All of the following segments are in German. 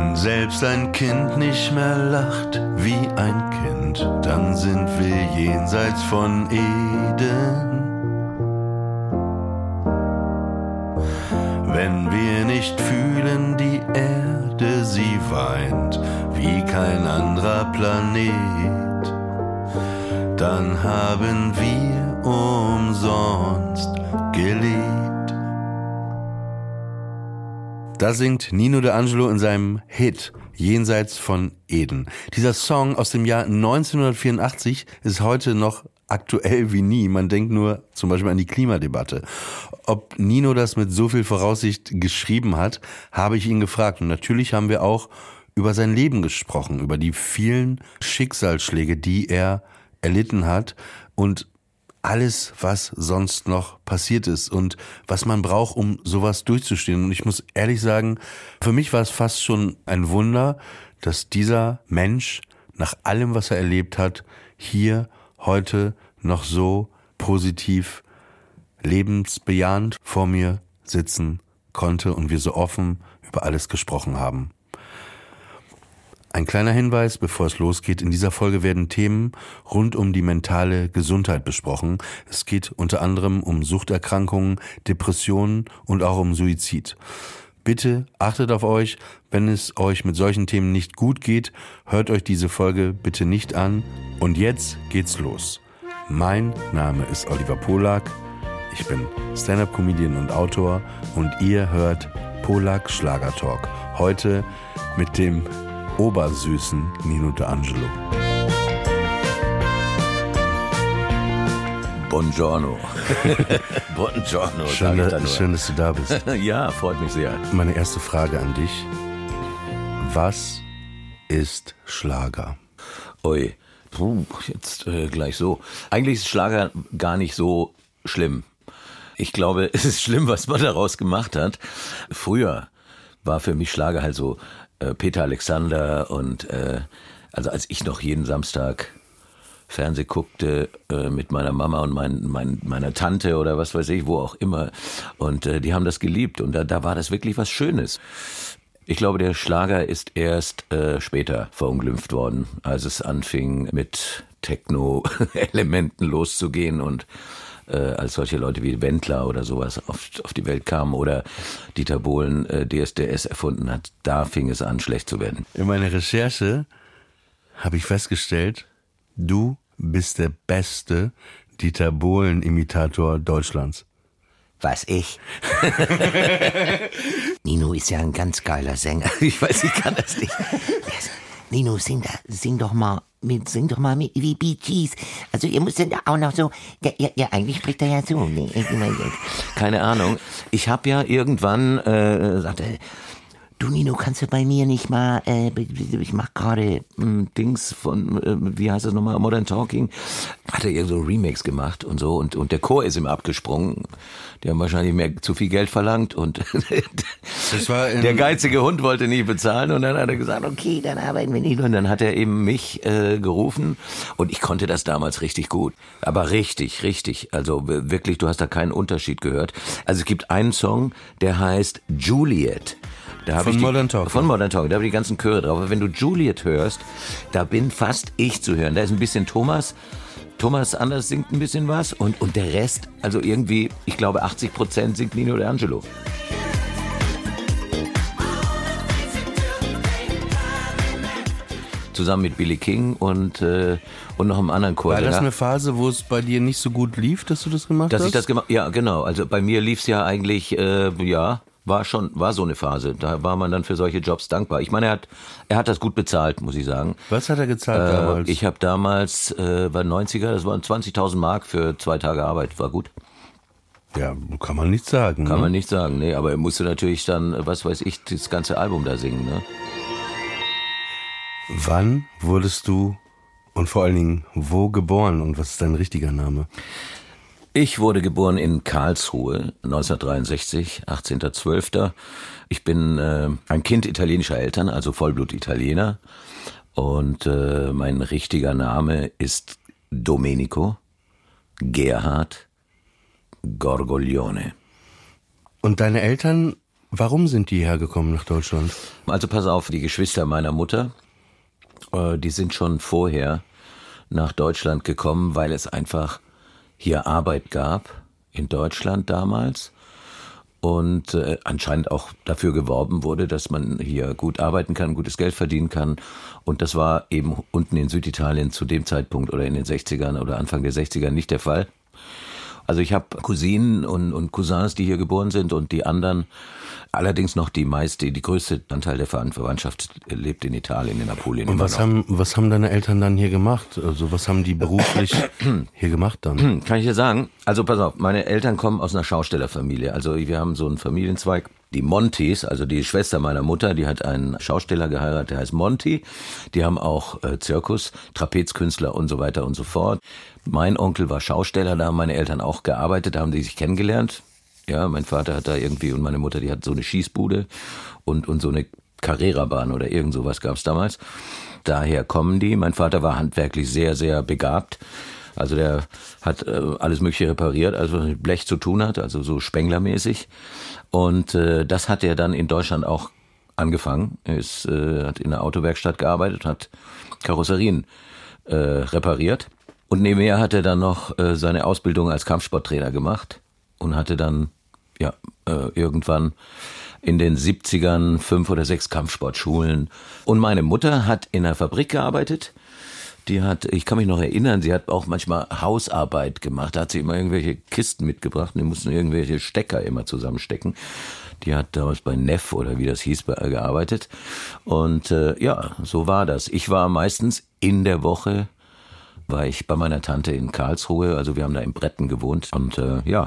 Wenn selbst ein Kind nicht mehr lacht wie ein Kind, dann sind wir jenseits von Eden. Wenn wir nicht fühlen, die Erde, sie weint wie kein anderer Planet, dann haben wir umsonst gelebt. Da singt Nino D'Angelo in seinem Hit Jenseits von Eden. Dieser Song aus dem Jahr 1984 ist heute noch aktuell wie nie. Man denkt nur zum Beispiel an die Klimadebatte. Ob Nino das mit so viel Voraussicht geschrieben hat, habe ich ihn gefragt. Und natürlich haben wir auch über sein Leben gesprochen, über die vielen Schicksalsschläge, die er erlitten hat und alles, was sonst noch passiert ist und was man braucht, um sowas durchzustehen. Und ich muss ehrlich sagen, für mich war es fast schon ein Wunder, dass dieser Mensch nach allem, was er erlebt hat, hier heute noch so positiv, lebensbejahend vor mir sitzen konnte und wir so offen über alles gesprochen haben. Ein kleiner Hinweis, bevor es losgeht. In dieser Folge werden Themen rund um die mentale Gesundheit besprochen. Es geht unter anderem um Suchterkrankungen, Depressionen und auch um Suizid. Bitte achtet auf euch. Wenn es euch mit solchen Themen nicht gut geht, hört euch diese Folge bitte nicht an. Und jetzt geht's los. Mein Name ist Oliver Polak. Ich bin Stand-up-Comedian und Autor und ihr hört Polak Schlagertalk. Heute mit dem obersüßen Nino D'Angelo. Buongiorno. Buongiorno. Schön, dass du da bist. Ja, freut mich sehr. Meine erste Frage an dich. Was ist Schlager? Ui, jetzt gleich so. Eigentlich ist Schlager gar nicht so schlimm. Ich glaube, es ist schlimm, was man daraus gemacht hat. Früher war für mich Schlager halt so Peter Alexander und also als ich noch jeden Samstag Fernsehen guckte mit meiner Mama und meiner Tante oder was weiß ich, wo auch immer, und die haben das geliebt und da war das wirklich was Schönes. Ich glaube, der Schlager ist erst später verunglimpft worden, als es anfing mit Techno-Elementen loszugehen und als solche Leute wie Wendler oder sowas auf die Welt kamen oder Dieter Bohlen DSDS erfunden hat, da fing es an, schlecht zu werden. In meiner Recherche habe ich festgestellt, du bist der beste Dieter Bohlen-Imitator Deutschlands. Was, ich? Nino ist ja ein ganz geiler Sänger. Ich weiß, ich kann das nicht. Nino, sing doch mal mit wie Bee Gees. Also ihr müsst ja auch noch so, ja, eigentlich spricht er ja so. Nee, keine Ahnung. Ich habe ja irgendwann sagte, du Nino, kannst du bei mir nicht mal, ich mach gerade Dings von, wie heißt das nochmal, Modern Talking, hat er irgend so Remix gemacht und so und der Chor ist ihm abgesprungen. Die haben wahrscheinlich zu viel Geld verlangt und der geizige Hund wollte nicht bezahlen und dann hat er gesagt, okay, dann arbeiten wir nicht. Und dann hat er eben mich gerufen und ich konnte das damals richtig gut. Aber richtig, also wirklich, du hast da keinen Unterschied gehört. Also es gibt einen Song, der heißt Juliet. Von Modern Talking. Von Modern Talking, da habe ich die ganzen Chöre drauf. Aber wenn du Juliet hörst, da bin fast ich zu hören. Da ist ein bisschen Thomas Anders singt ein bisschen was und der Rest, also irgendwie, ich glaube 80% singt Nino D'Angelo. Zusammen mit Billy King und noch einem anderen Chor. War das eine Phase, wo es bei dir nicht so gut lief, dass du das gemacht hast? Dass ich das gemacht, ja genau. Also bei mir lief es ja eigentlich, war so eine Phase. Da war man dann für solche Jobs dankbar. Ich meine, er hat das gut bezahlt, muss ich sagen. Was hat er gezahlt damals? Ich habe damals, war 90er, das waren 20.000 Mark für 2 Tage Arbeit. War gut. Ja, kann man nicht sagen. Kann man nicht sagen, nee. Aber er musste natürlich dann, was weiß ich, das ganze Album da singen, ne? Wann wurdest du und vor allen Dingen wo geboren und was ist dein richtiger Name? Ich wurde geboren in Karlsruhe 1963, 18.12. Ich bin ein Kind italienischer Eltern, also Vollblut-Italiener. Und mein richtiger Name ist Domenico Gerhard Gorgoglione. Und deine Eltern Warum sind die hergekommen nach Deutschland? Also pass auf, die Geschwister meiner Mutter, die sind schon vorher nach Deutschland gekommen, weil es einfach hier Arbeit gab in Deutschland damals und anscheinend auch dafür geworben wurde, dass man hier gut arbeiten kann, gutes Geld verdienen kann. Und das war eben unten in Süditalien zu dem Zeitpunkt oder in den 60ern oder Anfang der 60er nicht der Fall. Also ich habe Cousinen und Cousins, die hier geboren sind und die anderen, allerdings noch die größte Anteil der Verwandtschaft lebt in Italien, in Apulien. Und was haben deine Eltern dann hier gemacht? Also was haben die beruflich hier gemacht dann? Kann ich dir sagen? Also pass auf, meine Eltern kommen aus einer Schaustellerfamilie. Also wir haben so einen Familienzweig. Die Montis, also die Schwester meiner Mutter, die hat einen Schausteller geheiratet, der heißt Monti. Die haben auch Zirkus, Trapezkünstler und so weiter und so fort. Mein Onkel war Schausteller, da haben meine Eltern auch gearbeitet, da haben die sich kennengelernt. Ja, mein Vater hat da irgendwie und meine Mutter, die hat so eine Schießbude und so eine Carrera-Bahn oder irgend sowas gab's damals. Daher kommen die. Mein Vater war handwerklich sehr, sehr begabt. Also der hat alles Mögliche repariert, also was mit Blech zu tun hat, also so spenglermäßig. Und das hat er dann in Deutschland auch angefangen. Er hat in der Autowerkstatt gearbeitet, hat Karosserien repariert. Und nebenher hat er dann noch seine Ausbildung als Kampfsporttrainer gemacht und hatte dann irgendwann in den 70ern 5 oder 6 Kampfsportschulen. Und meine Mutter hat in einer Fabrik gearbeitet. Ich kann mich noch erinnern, sie hat auch manchmal Hausarbeit gemacht. Da hat sie immer irgendwelche Kisten mitgebracht und die mussten irgendwelche Stecker immer zusammenstecken. Die hat damals bei Neff oder wie das hieß gearbeitet. Und so war das. Ich war meistens in der Woche, war ich bei meiner Tante in Karlsruhe. Also wir haben da in Bretten gewohnt und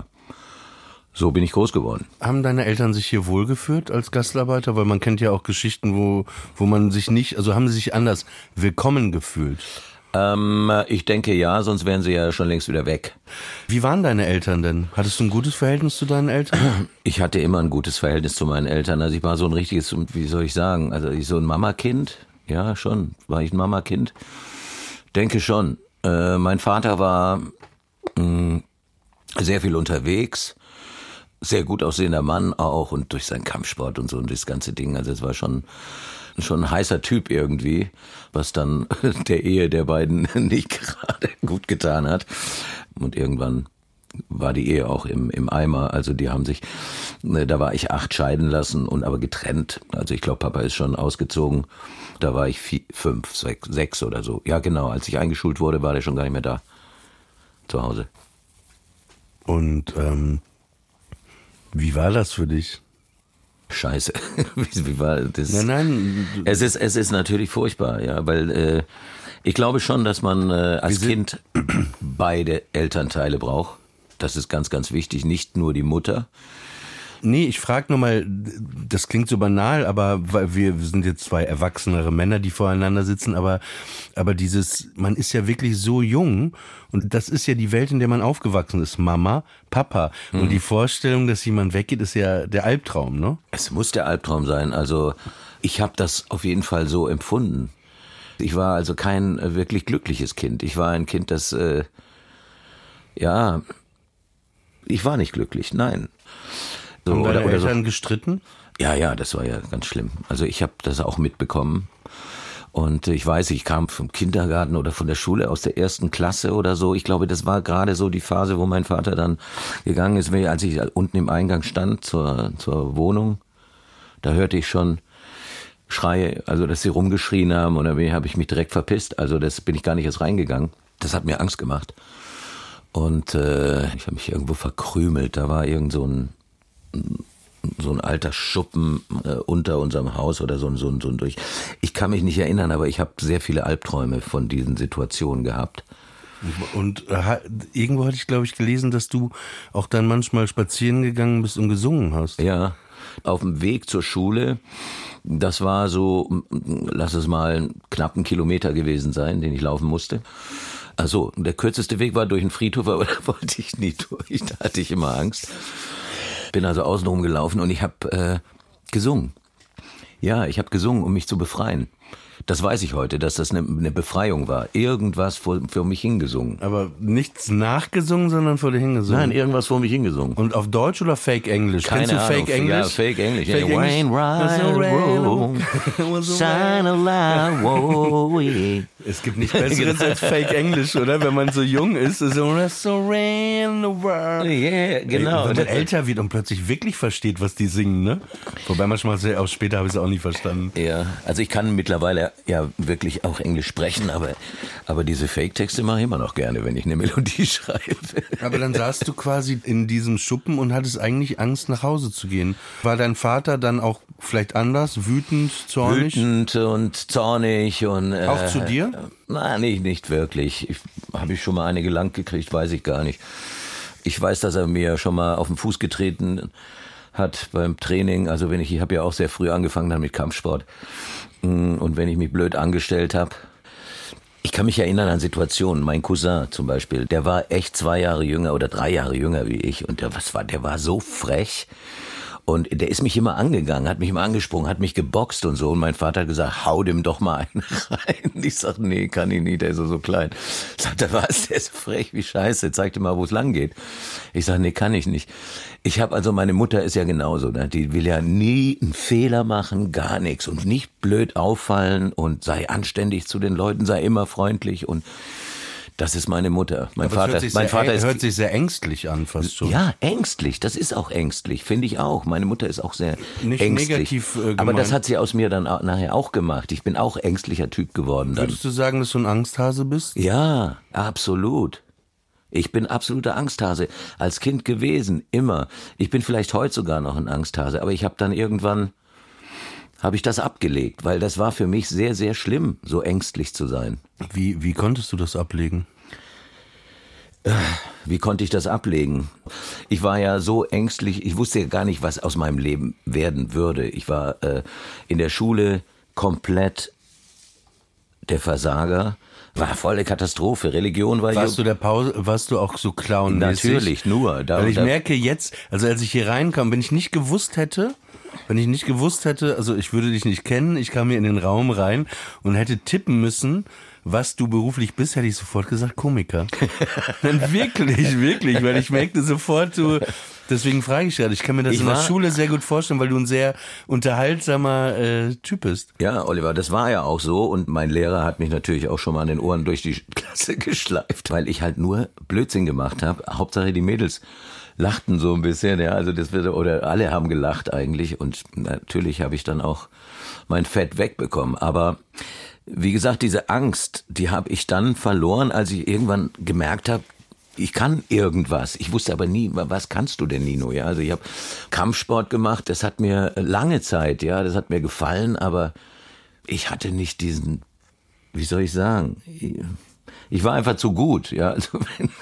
so bin ich groß geworden. Haben deine Eltern sich hier wohlgefühlt als Gastarbeiter? Weil man kennt ja auch Geschichten, wo man sich nicht, also haben sie sich anders willkommen gefühlt? Ich denke ja, sonst wären sie ja schon längst wieder weg. Wie waren deine Eltern denn? Hattest du ein gutes Verhältnis zu deinen Eltern? Ich hatte immer ein gutes Verhältnis zu meinen Eltern. Also ich war so ein richtiges, wie soll ich sagen, also so ein Mamakind. Ja, schon. War ich ein Mamakind? Denke schon. Mein Vater war sehr viel unterwegs. Sehr gut aussehender Mann auch und durch seinen Kampfsport und so und das ganze Ding. Also es war schon ein heißer Typ irgendwie, was dann der Ehe der beiden nicht gerade gut getan hat. Und irgendwann war die Ehe auch im Eimer. Also die haben sich, da war ich 8 scheiden lassen und aber getrennt. Also ich glaube, Papa ist schon ausgezogen. Da war ich 5, 6 oder so. Ja genau, als ich eingeschult wurde, war der schon gar nicht mehr da. Zu Hause. Und wie war das für dich? Scheiße. Wie war das? Nein. Es ist natürlich furchtbar, ja, weil ich glaube schon, dass man als Kind beide Elternteile braucht. Das ist ganz, ganz wichtig. Nicht nur die Mutter. Nee, ich frage nur mal, das klingt so banal, aber weil wir sind jetzt 2 erwachsenere Männer, die voreinander sitzen, aber man ist ja wirklich so jung und das ist ja die Welt, in der man aufgewachsen ist. Mama, Papa. Und die Vorstellung, dass jemand weggeht, ist ja der Albtraum, ne? Es muss der Albtraum sein. Also ich habe das auf jeden Fall so empfunden. Ich war also kein wirklich glückliches Kind. Ich war ein Kind, das, ich war nicht glücklich, nein. So, haben deine Eltern gestritten? Ja, das war ja ganz schlimm. Also ich habe das auch mitbekommen. Und ich weiß, ich kam vom Kindergarten oder von der Schule aus der 1. Klasse oder so. Ich glaube, das war gerade so die Phase, wo mein Vater dann gegangen ist. Als ich unten im Eingang stand zur Wohnung, da hörte ich schon Schreie, also dass sie rumgeschrien haben. Und dann habe ich mich direkt verpisst. Also das bin ich gar nicht erst reingegangen. Das hat mir Angst gemacht. Und ich habe mich irgendwo verkrümelt. Da war irgend so ein alter Schuppen unter unserem Haus oder so ein durch. Ich kann mich nicht erinnern, aber ich habe sehr viele Albträume von diesen Situationen gehabt. Und irgendwo hatte ich, glaube ich, gelesen, dass du auch dann manchmal spazieren gegangen bist und gesungen hast. Ja, auf dem Weg zur Schule, das war so, lass es mal knapp 1 Kilometer gewesen sein, den ich laufen musste. Also der kürzeste Weg war durch den Friedhof, aber da wollte ich nie durch, da hatte ich immer Angst. Bin also außenrum gelaufen und ich habe gesungen. Ja, ich habe gesungen, um mich zu befreien. Das weiß ich heute, dass das eine Befreiung war. Irgendwas für mich hingesungen. Aber nichts nachgesungen, sondern vor dir hingesungen? Nein, irgendwas vor mich hingesungen. Und auf Deutsch oder Fake Englisch? Keine Kennst du Ahnung. Fake Englisch? Ja, Fake Englisch. Rain, shine a light, whoa, yeah. Es gibt nichts Besseres als Fake Englisch, oder? Wenn man so jung ist, so rain the world. Yeah, genau. Wenn man älter wird und plötzlich wirklich versteht, was die singen, ne? Wobei manchmal auch später habe ich es auch nie verstanden. Ja, also ich kann mittlerweile ja wirklich auch Englisch sprechen, aber diese Fake-Texte mache ich immer noch gerne, wenn ich eine Melodie schreibe. Aber dann saßt du quasi in diesem Schuppen und hattest eigentlich Angst, nach Hause zu gehen. War dein Vater dann auch vielleicht anders, wütend, zornig? Wütend und zornig und... Auch zu dir? Nein, nicht wirklich. Habe ich schon mal eine gelangt gekriegt, weiß ich gar nicht. Ich weiß, dass er mir schon mal auf den Fuß getreten hat beim Training. Also ich habe ja auch sehr früh angefangen dann mit Kampfsport. Und wenn ich mich blöd angestellt habe, ich kann mich erinnern an Situationen. Mein Cousin zum Beispiel, der war echt 2 Jahre jünger oder 3 Jahre jünger wie ich. Und der war so frech. Und der ist mich immer angegangen, hat mich immer angesprungen, hat mich geboxt und so. Und mein Vater hat gesagt, hau dem doch mal einen rein. Ich sag, nee, kann ich nicht, der ist so klein. Sagt er, was, der ist so frech, wie scheiße, zeig dir mal, wo es lang geht. Ich sag, nee, kann ich nicht. Meine Mutter ist ja genauso, ne? Die will ja nie einen Fehler machen, gar nichts. Und nicht blöd auffallen und sei anständig zu den Leuten, sei immer freundlich und... Das ist meine Mutter. Mein Vater hört sich sehr ängstlich an, fast schon. Ja, ängstlich. Das ist auch ängstlich, finde ich auch. Meine Mutter ist auch sehr nicht ängstlich. Negativ gemeint. Aber das hat sie aus mir dann nachher auch gemacht. Ich bin auch ängstlicher Typ geworden dann. Würdest du sagen, dass du ein Angsthase bist? Ja, absolut. Ich bin absoluter Angsthase. Als Kind gewesen, immer. Ich bin vielleicht heute sogar noch ein Angsthase, aber ich habe dann irgendwann... habe ich das abgelegt, weil das war für mich sehr, sehr schlimm, so ängstlich zu sein. Wie konntest du das ablegen? Wie konnte ich das ablegen? Ich war ja so ängstlich, ich wusste ja gar nicht, was aus meinem Leben werden würde. Ich war in der Schule komplett der Versager, war volle Katastrophe, Religion war... Warst du auch so clownmäßig? Natürlich, nur. Weil ich merke jetzt, also als ich hier reinkam, wenn ich nicht gewusst hätte, also ich würde dich nicht kennen, ich kam hier in den Raum rein und hätte tippen müssen, was du beruflich bist, hätte ich sofort gesagt Komiker. Dann wirklich, weil ich merkte sofort, deswegen frage ich gerade, ich kann mir das in der Schule sehr gut vorstellen, weil du ein sehr unterhaltsamer Typ bist. Ja, Oliver, das war ja auch so und mein Lehrer hat mich natürlich auch schon mal an den Ohren durch die Klasse geschleift, weil ich halt nur Blödsinn gemacht habe. Hauptsache die Mädels lachten so ein bisschen, ja, also oder alle haben gelacht eigentlich und natürlich habe ich dann auch mein Fett wegbekommen, aber wie gesagt, diese Angst, die habe ich dann verloren, als ich irgendwann gemerkt habe, ich kann irgendwas. Ich wusste aber nie, was kannst du denn, Nino? Ja, also ich habe Kampfsport gemacht, das hat mir lange Zeit, ja, das hat mir gefallen, aber ich hatte nicht diesen, wie soll ich sagen, ich war einfach zu gut, ja, also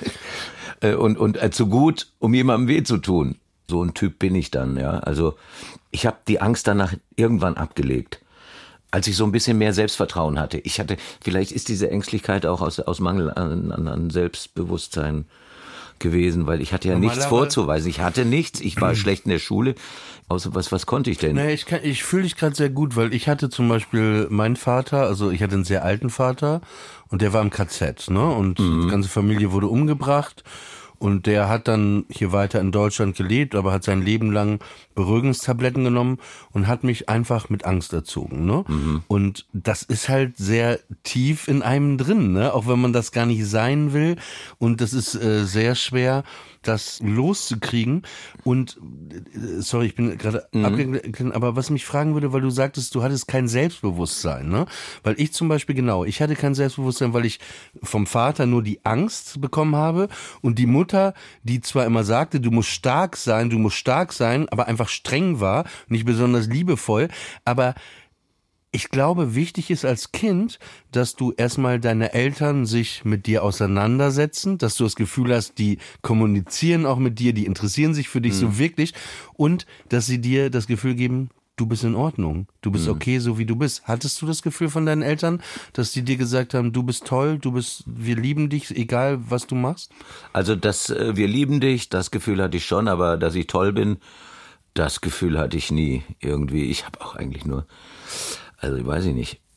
und zu gut, um jemandem weh zu tun. So ein Typ bin ich dann, ja. Also ich habe die Angst danach irgendwann abgelegt, als ich so ein bisschen mehr Selbstvertrauen hatte. Vielleicht ist diese Ängstlichkeit auch aus Mangel an Selbstbewusstsein gewesen, weil ich hatte ja nichts vorzuweisen. Ich hatte nichts, ich war schlecht in der Schule. Außer was konnte ich denn? Naja, ich fühle dich gerade sehr gut, weil ich hatte zum Beispiel meinen Vater, also ich hatte einen sehr alten Vater und der war im KZ, ne? Und die ganze Familie wurde umgebracht. Und der hat dann hier weiter in Deutschland gelebt, aber hat sein Leben lang Beruhigungstabletten genommen und hat mich einfach mit Angst erzogen, ne? Und das ist halt sehr tief in einem drin, ne? Auch wenn man das gar nicht sein will. Und das ist sehr schwer, das loszukriegen. Und sorry, ich bin gerade abgelenkt, aber was mich fragen würde, weil du sagtest, du hattest kein Selbstbewusstsein, ne? Weil ich zum Beispiel, ich hatte kein Selbstbewusstsein, weil ich vom Vater nur die Angst bekommen habe und die Mutter, die zwar immer sagte, du musst stark sein, aber einfach streng war, nicht besonders liebevoll, aber ich glaube, wichtig ist als Kind, dass du erstmal deine Eltern sich mit dir auseinandersetzen, dass du das Gefühl hast, die kommunizieren auch mit dir, die interessieren sich für dich so wirklich und dass sie dir das Gefühl geben, du bist in Ordnung, du bist okay, so wie du bist. Hattest du das Gefühl von deinen Eltern, dass die dir gesagt haben, du bist toll, wir lieben dich, egal was du machst? Also wir lieben dich, das Gefühl hatte ich schon, aber dass ich toll bin, das Gefühl hatte ich nie irgendwie. Ich habe auch eigentlich nur, also weiß ich nicht,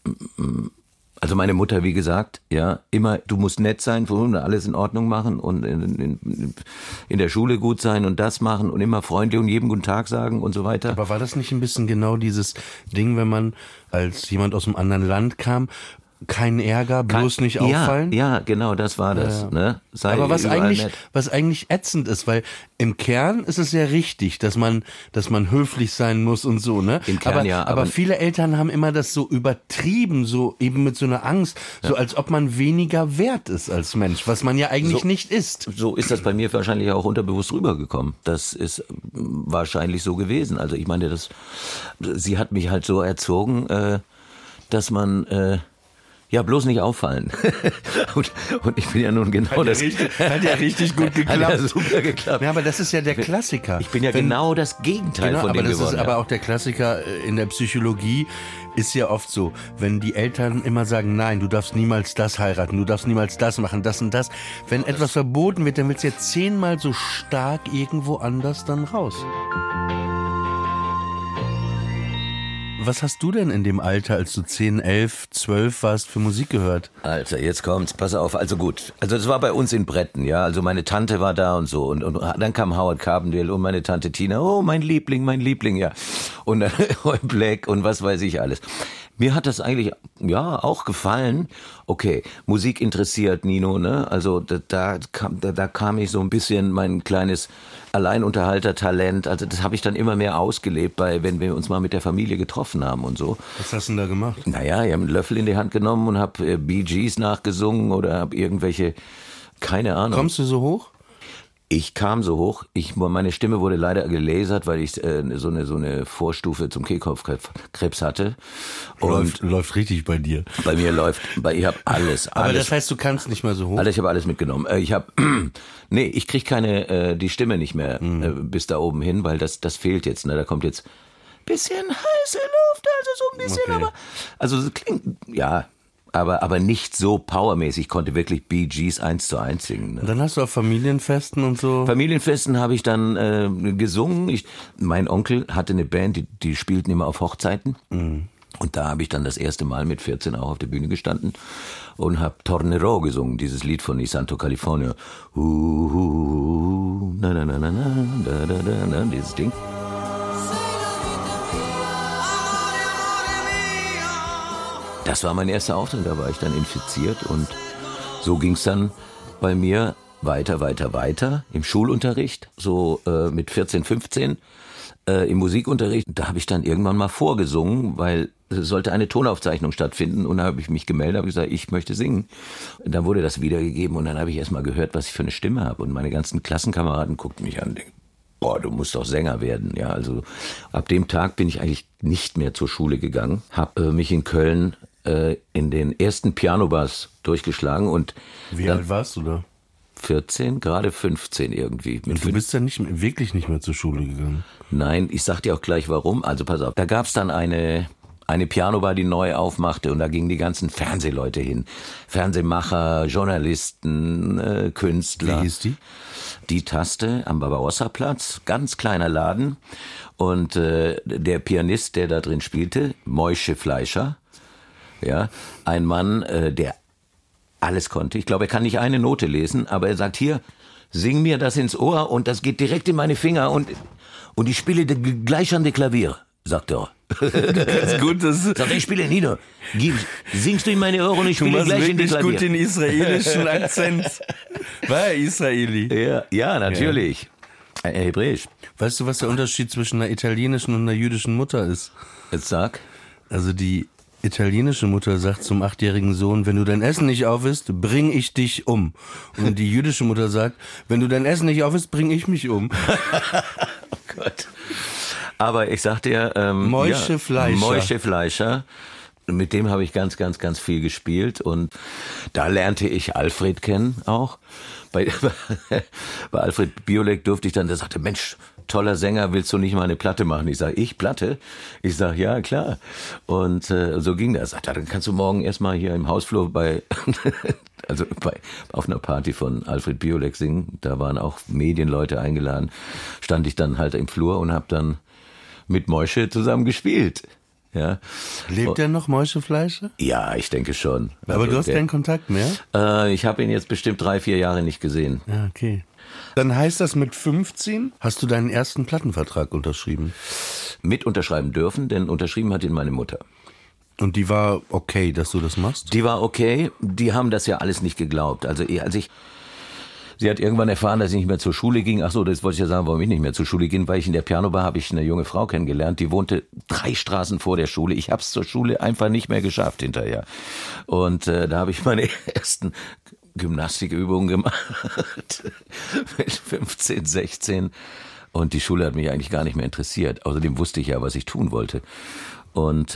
Also meine Mutter, wie gesagt, ja, immer, du musst nett sein, alles in Ordnung machen und in der Schule gut sein und das machen und immer freundlich und jedem guten Tag sagen und so weiter. Aber war das nicht ein bisschen genau dieses Ding, wenn man als jemand aus einem anderen Land kam, kein Ärger, bloß nicht auffallen? Ja, genau, das war das. Ja. Ne? Sei aber was nett. eigentlich ätzend ist, weil im Kern ist es ja richtig, dass man höflich sein muss und so, ne? Im Kern aber viele Eltern haben immer das so übertrieben, so eben mit so einer Angst, so als ob man weniger wert ist als Mensch, was man ja eigentlich nicht ist. So ist das bei mir wahrscheinlich auch unterbewusst rübergekommen. Das ist wahrscheinlich so gewesen. Also ich meine, sie hat mich halt so erzogen, dass man ja, bloß nicht auffallen. und ich bin ja nun genau das. Hat ja richtig gut geklappt. Hat ja super geklappt. Ja, aber das ist ja der Klassiker. Ich bin ja genau das Gegenteil von dem geworden. Aber auch der Klassiker in der Psychologie ist ja oft so, wenn die Eltern immer sagen, nein, du darfst niemals das heiraten, du darfst niemals das machen, das und das. Wenn etwas verboten wird, dann wird es ja 10-mal so stark irgendwo anders dann raus. Was hast du denn in dem Alter, als du 10, 11, 12 warst, für Musik gehört? Alter, jetzt kommt's, pass auf, also gut. Also das war bei uns in Bretten, ja, also meine Tante war da und so und dann kam Howard Carpendale und meine Tante Tina, oh, mein Liebling, ja. Und dann Roy Black und was weiß ich alles. Mir hat das eigentlich, ja, auch gefallen. Okay, Musik interessiert Nino, ne? Also da kam ich so ein bisschen mein kleines Alleinunterhaltertalent. Also das habe ich dann immer mehr ausgelebt, wenn wir uns mal mit der Familie getroffen haben und so. Was hast du denn da gemacht? Naja, ich habe einen Löffel in die Hand genommen und habe Bee Gees nachgesungen oder habe irgendwelche, keine Ahnung. Kommst du so hoch? Ich kam so hoch, meine Stimme wurde leider gelasert, weil ich so eine Vorstufe zum Kehlkopfkrebs hatte. Und läuft richtig bei dir. Bei mir ich habe alles. Aber das heißt, du kannst nicht mal so hoch? Alter, ich habe alles mitgenommen. Ich krieg die Stimme nicht mehr bis da oben hin, weil das fehlt jetzt. Ne? Da kommt jetzt bisschen heiße Luft, also so ein bisschen, okay. Also es klingt, ja. Aber nicht so powermäßig, ich konnte wirklich Bee Gees 1:1 singen. Ne? Und dann hast du auf Familienfesten und so? Familienfesten habe ich dann gesungen. Mein Onkel hatte eine Band, die spielten immer auf Hochzeiten. Mhm. Und da habe ich dann das erste Mal mit 14 auch auf der Bühne gestanden und habe Tornero gesungen, dieses Lied von Isanto California. Na, na, na, na, na, da, da, da, na, dieses Ding. Das war mein erster Auftritt, da war ich dann infiziert und so ging es dann bei mir weiter im Schulunterricht, so mit 14, 15 im Musikunterricht. Da habe ich dann irgendwann mal vorgesungen, weil es sollte eine Tonaufzeichnung stattfinden und da habe ich mich gemeldet, habe gesagt, ich möchte singen. Und dann wurde das wiedergegeben und dann habe ich erst mal gehört, was ich für eine Stimme habe und meine ganzen Klassenkameraden guckten mich an und denken, boah, du musst doch Sänger werden. Ja, also ab dem Tag bin ich eigentlich nicht mehr zur Schule gegangen, habe mich in Köln in den ersten Pianobars durchgeschlagen und wie alt warst du da? 14, gerade 15 irgendwie. Und du bist dann wirklich nicht mehr zur Schule gegangen? Nein, ich sag dir auch gleich warum. Also pass auf, da gab's dann eine Pianobar, die neu aufmachte und da gingen die ganzen Fernsehleute hin. Fernsehmacher, Journalisten, Künstler. Wie hieß die? Die Taste am Barbarossa-Platz, ganz kleiner Laden und der Pianist, der da drin spielte, Moishe Fleischer, ja, ein Mann, der alles konnte. Ich glaube, er kann nicht eine Note lesen, aber er sagt, hier, sing mir das ins Ohr und das geht direkt in meine Finger und ich spiele gleich an die Klavier, sagt er. Das ist gut, Sagt er, ich spiele Nino. Singst du in meine Ohren und ich spiele gleich in die Klavier. Du machst wirklich gut den israelischen Akzent. War er Israeli? Ja, natürlich. Ja. Hebräisch. Weißt du, was der Unterschied zwischen einer italienischen und einer jüdischen Mutter ist? Jetzt sag. Also die italienische Mutter sagt zum 8-jährigen Sohn, wenn du dein Essen nicht aufisst, bring ich dich um. Und die jüdische Mutter sagt, wenn du dein Essen nicht aufisst, bring ich mich um. Oh Gott. Aber ich sag dir, Moishe Fleischer, mit dem habe ich ganz, ganz, ganz viel gespielt und da lernte ich Alfred kennen auch. Bei Alfred Biolek durfte ich dann, der sagte, Mensch, toller Sänger, willst du nicht mal eine Platte machen? Ich sage, ich Platte? Ich sage, ja, klar. Und so ging das. Sagt er, dann kannst du morgen erstmal hier im Hausflur auf einer Party von Alfred Biolek singen. Da waren auch Medienleute eingeladen. Stand ich dann halt im Flur und habe dann mit Moishe zusammen gespielt. Ja. Lebt der noch, Moishe Fleischer? Ja, ich denke schon. Aber Also du hast keinen Kontakt mehr? Ich habe ihn jetzt bestimmt 3-4 Jahre nicht gesehen. Ja, okay. Dann heißt das, mit 15 hast du deinen ersten Plattenvertrag unterschrieben. Mit unterschreiben dürfen, denn unterschrieben hat ihn meine Mutter. Und die war okay, dass du das machst? Die war okay, die haben das ja alles nicht geglaubt. Also sie hat irgendwann erfahren, dass ich nicht mehr zur Schule ging. Ach so, das wollte ich ja sagen, warum ich nicht mehr zur Schule ging, weil ich in der Pianobar habe ich eine junge Frau kennengelernt, die wohnte 3 Straßen vor der Schule. Ich habe es zur Schule einfach nicht mehr geschafft hinterher. Und da habe ich meine ersten Gymnastikübungen gemacht mit 15, 16. Und die Schule hat mich eigentlich gar nicht mehr interessiert. Außerdem wusste ich ja, was ich tun wollte. Und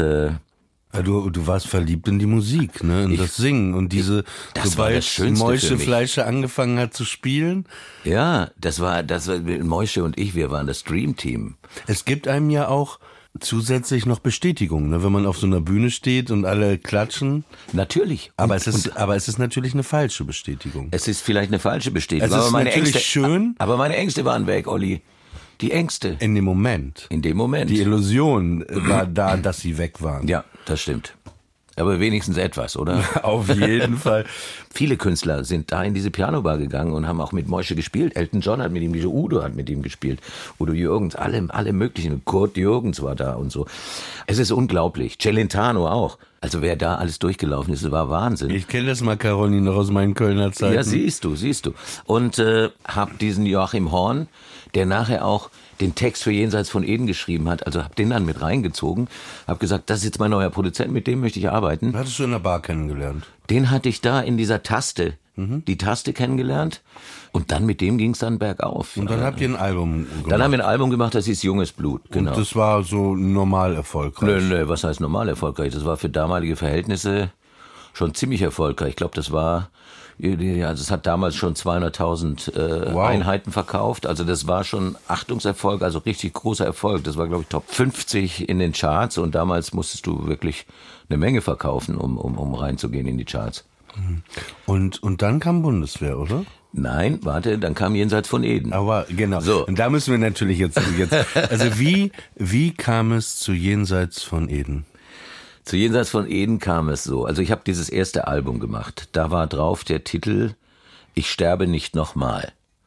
du warst verliebt in die Musik, ne? In das Singen und das war das Schönste Moishe für mich. Fleischer angefangen hat zu spielen. Ja, das war Moishe und ich, wir waren das Dream Team. Es gibt einem ja auch zusätzlich noch Bestätigung, ne? Wenn man auf so einer Bühne steht und alle klatschen. Natürlich. Aber es ist natürlich eine falsche Bestätigung. Es ist vielleicht eine falsche Bestätigung. Es ist aber meine natürlich Ängste, schön. Aber meine Ängste waren weg, Olli. Die Ängste. In dem Moment. In dem Moment. Die Illusion war da, dass sie weg waren. Ja, das stimmt. Aber wenigstens etwas, oder? Auf jeden Fall. Viele Künstler sind da in diese Pianobar gegangen und haben auch mit Moishe gespielt. Elton John hat mit ihm, Udo hat mit ihm gespielt. Udo Jürgens, alle möglichen. Kurt Jürgens war da und so. Es ist unglaublich. Celentano auch. Also wer da alles durchgelaufen ist, war Wahnsinn. Ich kenne das Macaroni noch aus meinen Kölner Zeiten. Ja, siehst du. Und hab diesen Joachim Horn, der nachher auch den Text für Jenseits von Eden geschrieben hat, also hab den dann mit reingezogen, hab gesagt, das ist jetzt mein neuer Produzent, mit dem möchte ich arbeiten. Hattest du in der Bar kennengelernt? Den hatte ich da in dieser Taste, die Taste kennengelernt und dann mit dem ging's dann bergauf. Und dann habt ihr ein Album gemacht? Dann haben wir ein Album gemacht, das hieß Junges Blut, genau. Und das war so normal erfolgreich? Nö, was heißt normal erfolgreich? Das war für damalige Verhältnisse schon ziemlich erfolgreich. Ich glaube, das war... Also es hat damals schon 200.000 Einheiten verkauft. Also das war schon Achtungserfolg, also richtig großer Erfolg. Das war, glaube ich, Top 50 in den Charts. Und damals musstest du wirklich eine Menge verkaufen, um reinzugehen in die Charts. Und dann kam Bundeswehr, oder? Nein, warte, dann kam Jenseits von Eden. Aber genau. So. Und da müssen wir natürlich jetzt also wie kam es zu Jenseits von Eden? Zu Jenseits von Eden kam es so. Also ich habe dieses erste Album gemacht. Da war drauf der Titel Ich sterbe nicht nochmal.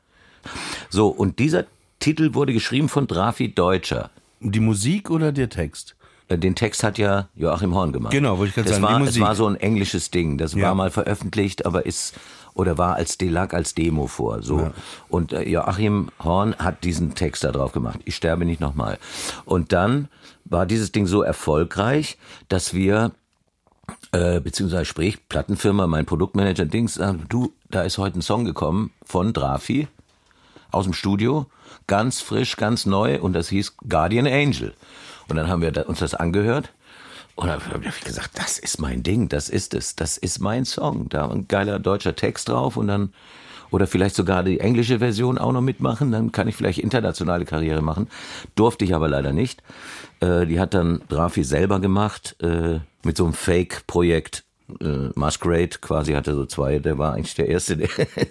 So, und dieser Titel wurde geschrieben von Drafi Deutscher. Die Musik oder der Text? Den Text hat ja Joachim Horn gemacht. Genau, wollte ich gerade sagen, die Musik. Es war so ein englisches Ding. Das Ja. war mal veröffentlicht, aber war lag als Demo vor. So. Ja. Und Joachim Horn hat diesen Text da drauf gemacht. Ich sterbe nicht nochmal. Und dann war dieses Ding so erfolgreich, dass wir, beziehungsweise sprich, Plattenfirma, mein Produktmanager Dings, du, da ist heute ein Song gekommen von Drafi aus dem Studio, ganz frisch, ganz neu, und das hieß Guardian Angel. Und dann haben wir uns das angehört. Und dann habe ich gesagt, das ist mein Ding, das ist es, das ist mein Song. Da ein geiler deutscher Text drauf und dann, oder vielleicht sogar die englische Version auch noch mitmachen, dann kann ich vielleicht internationale Karriere machen. Durfte ich aber leider nicht. Die hat dann Drafi selber gemacht, mit so einem Fake-Projekt. Masquerade quasi hatte so 2, der war eigentlich der Erste,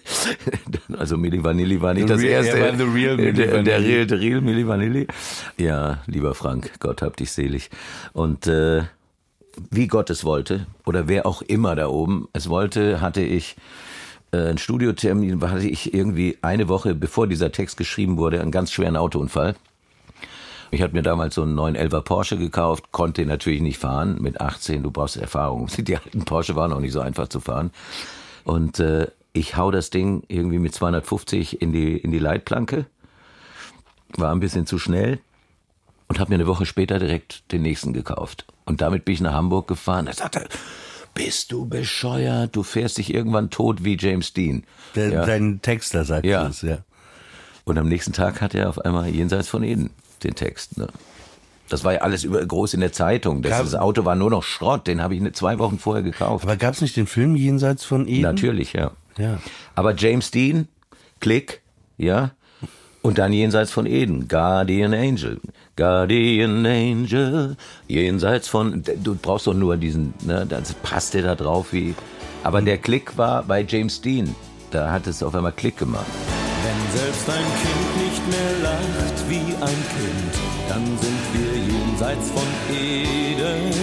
also Milli Vanilli war nicht das Erste. Er war the real Milli Vanilli. Der real Milli Vanilli. Ja, lieber Frank, Gott hab dich selig. Und wie Gott es wollte, oder wer auch immer da oben es wollte, hatte ich einen Studiotermin, hatte ich irgendwie eine Woche, bevor dieser Text geschrieben wurde, einen ganz schweren Autounfall. Ich hatte mir damals so einen 911er Porsche gekauft, konnte ihn natürlich nicht fahren mit 18, du brauchst Erfahrung. Die alten Porsche waren auch nicht so einfach zu fahren. Und ich hau das Ding irgendwie mit 250 in die Leitplanke, war ein bisschen zu schnell und habe mir eine Woche später direkt den nächsten gekauft. Und damit bin ich nach Hamburg gefahren. Da sagte er, bist du bescheuert, du fährst dich irgendwann tot wie James Dean. Dein Texter sagt das, ja. Und am nächsten Tag hat er auf einmal Jenseits von Eden den Text. Ne? Das war ja alles groß in der Zeitung. Das Auto war nur noch Schrott, den habe ich 2 Wochen vorher gekauft. Aber gab es nicht den Film Jenseits von Eden? Natürlich, ja. Ja. Aber James Dean, Klick, ja. Und dann Jenseits von Eden, Guardian Angel, Jenseits von, du brauchst doch nur diesen, ne, das passte da drauf wie, aber der Klick war bei James Dean, da hat es auf einmal Klick gemacht. Wenn selbst ein Kind nicht mehr lacht wie ein Kind, dann sind wir jenseits von Eden.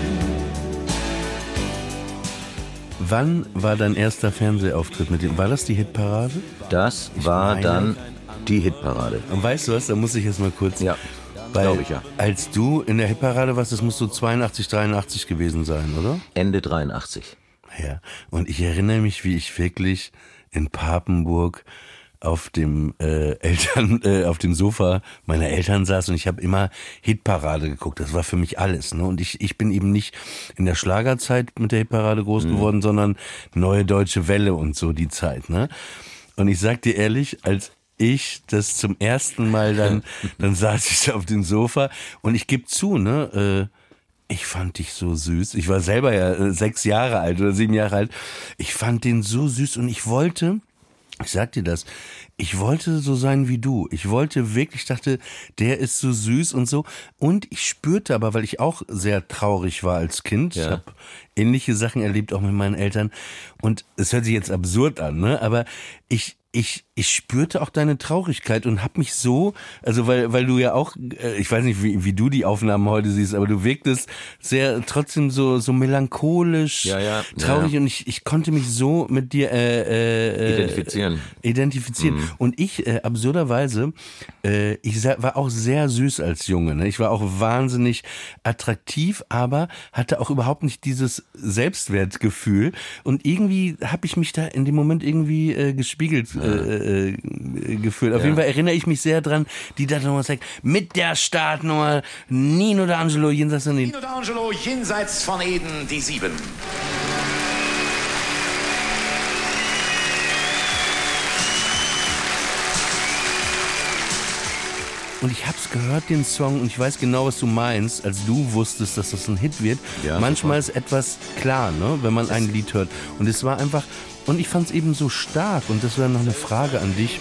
Wann war dein erster Fernsehauftritt mit dem? War das die Hitparade? Das war dann die Hitparade. Und weißt du was, da muss ich jetzt mal kurz... Ja, glaube ich ja. Als du in der Hitparade warst, das muss so 82, 83 gewesen sein, oder? Ende 83. Ja, und ich erinnere mich, wie ich wirklich in Papenburg auf dem auf dem Sofa meiner Eltern saß und ich habe immer Hitparade geguckt. Das war für mich alles. Ne? Und ich bin eben nicht in der Schlagerzeit mit der Hitparade groß geworden, sondern Neue Deutsche Welle und so die Zeit. Ne? Und ich sag dir ehrlich, als ich das zum ersten Mal dann saß ich auf dem Sofa und ich gebe zu, ne, ich fand dich so süß. Ich war selber ja 6 Jahre alt oder 7 Jahre alt. Ich fand den so süß und ich sag dir das, ich wollte so sein wie du. Ich wollte wirklich, dachte, der ist so süß und so. Und ich spürte aber, weil ich auch sehr traurig war als Kind, ich habe ähnliche Sachen erlebt, auch mit meinen Eltern. Und es hört sich jetzt absurd an, ne? Aber ich spürte auch deine Traurigkeit und hab mich so, also weil du ja auch, ich weiß nicht, wie du die Aufnahmen heute siehst, aber du wirktest sehr trotzdem so melancholisch, traurig und ich konnte mich so mit dir identifizieren. Und ich, absurderweise, ich war auch sehr süß als Junge, ne? Ich war auch wahnsinnig attraktiv, aber hatte auch überhaupt nicht dieses Selbstwertgefühl und irgendwie habe ich mich da in dem Moment irgendwie gespiegelt gefühlt. Auf jeden Fall erinnere ich mich sehr dran, die da nochmal sagt, mit der Startnummer Nino D'Angelo, jenseits von Eden. Nino D'Angelo, jenseits von Eden, die 7. Und ich hab's gehört, den Song, und ich weiß genau, was du meinst, als du wusstest, dass das ein Hit wird. Ja, manchmal ist etwas klar, ne, wenn man ein Lied hört. Und es war einfach, und ich fand's eben so stark, und das wäre noch eine Frage an dich.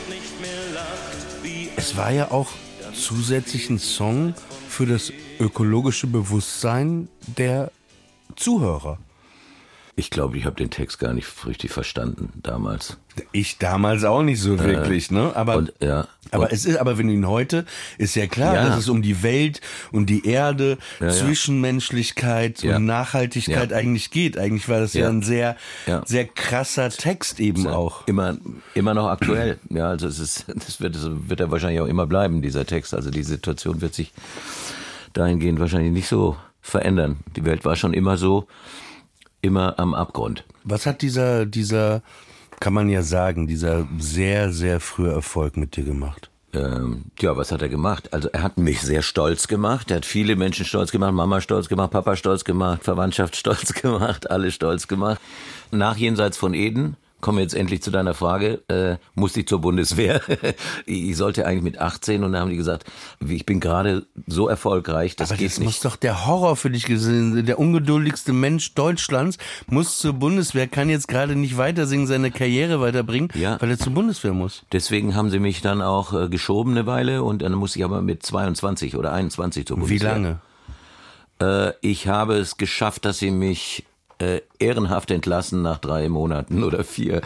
Es war ja auch zusätzlich ein Song für das ökologische Bewusstsein der Zuhörer. Ich glaube, ich habe den Text gar nicht richtig verstanden damals. Ich damals auch nicht so wirklich, ne? Aber wenn du ihn heute, ist ja klar, dass es um die Welt und die Erde, Zwischenmenschlichkeit und Nachhaltigkeit eigentlich geht. Eigentlich war das ja ein sehr, sehr krasser Text eben auch. Immer noch aktuell. Ja, also das wird er wahrscheinlich auch immer bleiben, dieser Text. Also die Situation wird sich dahingehend wahrscheinlich nicht so verändern. Die Welt war schon immer so, immer am Abgrund. Was hat dieser, kann man ja sagen, dieser sehr, sehr frühe Erfolg mit dir gemacht? Was hat er gemacht? Also er hat mich sehr stolz gemacht. Er hat viele Menschen stolz gemacht. Mama stolz gemacht, Papa stolz gemacht, Verwandtschaft stolz gemacht, alle stolz gemacht. Nach Jenseits von Eden, kommen wir jetzt endlich zu deiner Frage, musste ich zur Bundeswehr. Ich sollte eigentlich mit 18 und dann haben die gesagt, ich bin gerade so erfolgreich, das aber geht das nicht. Muss doch der Horror für dich gesehen. Der ungeduldigste Mensch Deutschlands muss zur Bundeswehr, kann jetzt gerade nicht weiter singen, seine Karriere weiterbringen, weil er zur Bundeswehr muss. Deswegen haben sie mich dann auch geschoben eine Weile und dann musste ich aber mit 22 oder 21 zur Bundeswehr. Wie lange? Ich habe es geschafft, dass sie mich ehrenhaft entlassen nach 3 Monaten oder 4.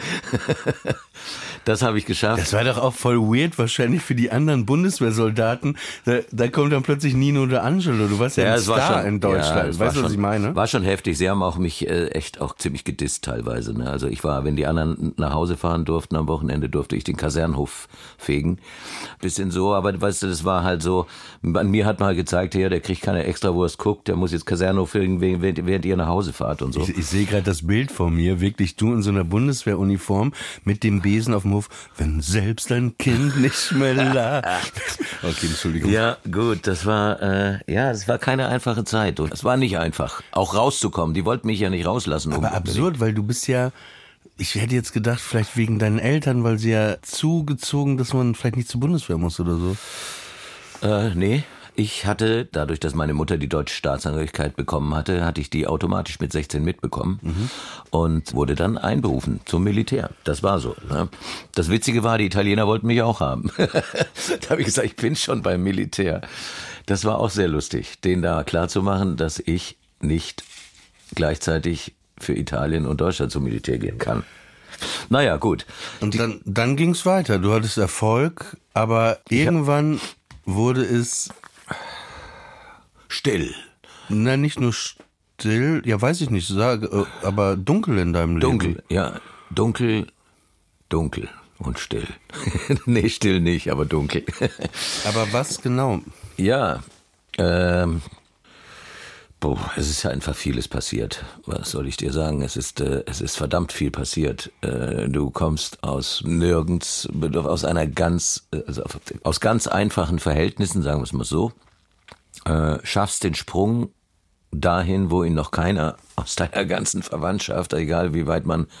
Das habe ich geschafft. Das war doch auch voll weird wahrscheinlich für die anderen Bundeswehrsoldaten. Da kommt dann plötzlich Nino D'Angelo. Du warst ja ein Star in Deutschland. Weißt du, was ich meine? War schon heftig. Sie haben auch mich echt auch ziemlich gedisst teilweise. Ne? Also ich war, wenn die anderen nach Hause fahren durften am Wochenende, durfte ich den Kasernenhof fegen. Bisschen so, aber weißt du, das war halt so, an mir hat man halt gezeigt, ja, der kriegt keine Extrawurst, guckt, der muss jetzt Kasernenhof fegen, während ihr nach Hause fahrt und so. Ich sehe gerade das Bild vor mir, wirklich du in so einer Bundeswehruniform mit dem Besen auf dem Hof, wenn selbst ein Kind nicht mehr lacht. Okay, Entschuldigung. Ja, gut, das war keine einfache Zeit und es war nicht einfach, auch rauszukommen. Die wollten mich ja nicht rauslassen. Aber absurd, weil du bist ja, ich hätte jetzt gedacht, vielleicht wegen deinen Eltern, weil sie ja zugezogen, dass man vielleicht nicht zur Bundeswehr muss oder so. Nee. Ich hatte, dadurch, dass meine Mutter die deutsche Staatsangehörigkeit bekommen hatte, hatte ich die automatisch mit 16 mitbekommen und wurde dann einberufen zum Militär. Das war so. Ne? Das Witzige war, die Italiener wollten mich auch haben. Da habe ich gesagt, ich bin schon beim Militär. Das war auch sehr lustig, denen da klarzumachen, dass ich nicht gleichzeitig für Italien und Deutschland zum Militär gehen kann. Naja, gut. Und dann ging es weiter. Du hattest Erfolg, aber irgendwann wurde es... Still. Na, nicht nur still, ja, weiß ich nicht, aber dunkel in deinem Leben. Dunkel, ja. Dunkel und still. Nee, still nicht, aber dunkel. Aber was genau? Ja, es ist ja einfach vieles passiert. Was soll ich dir sagen? Es ist verdammt viel passiert. Du kommst aus nirgends, aus aus ganz einfachen Verhältnissen, sagen wir es mal so, schaffst den Sprung dahin, wo ihn noch keiner aus deiner ganzen Verwandtschaft, egal wie weit man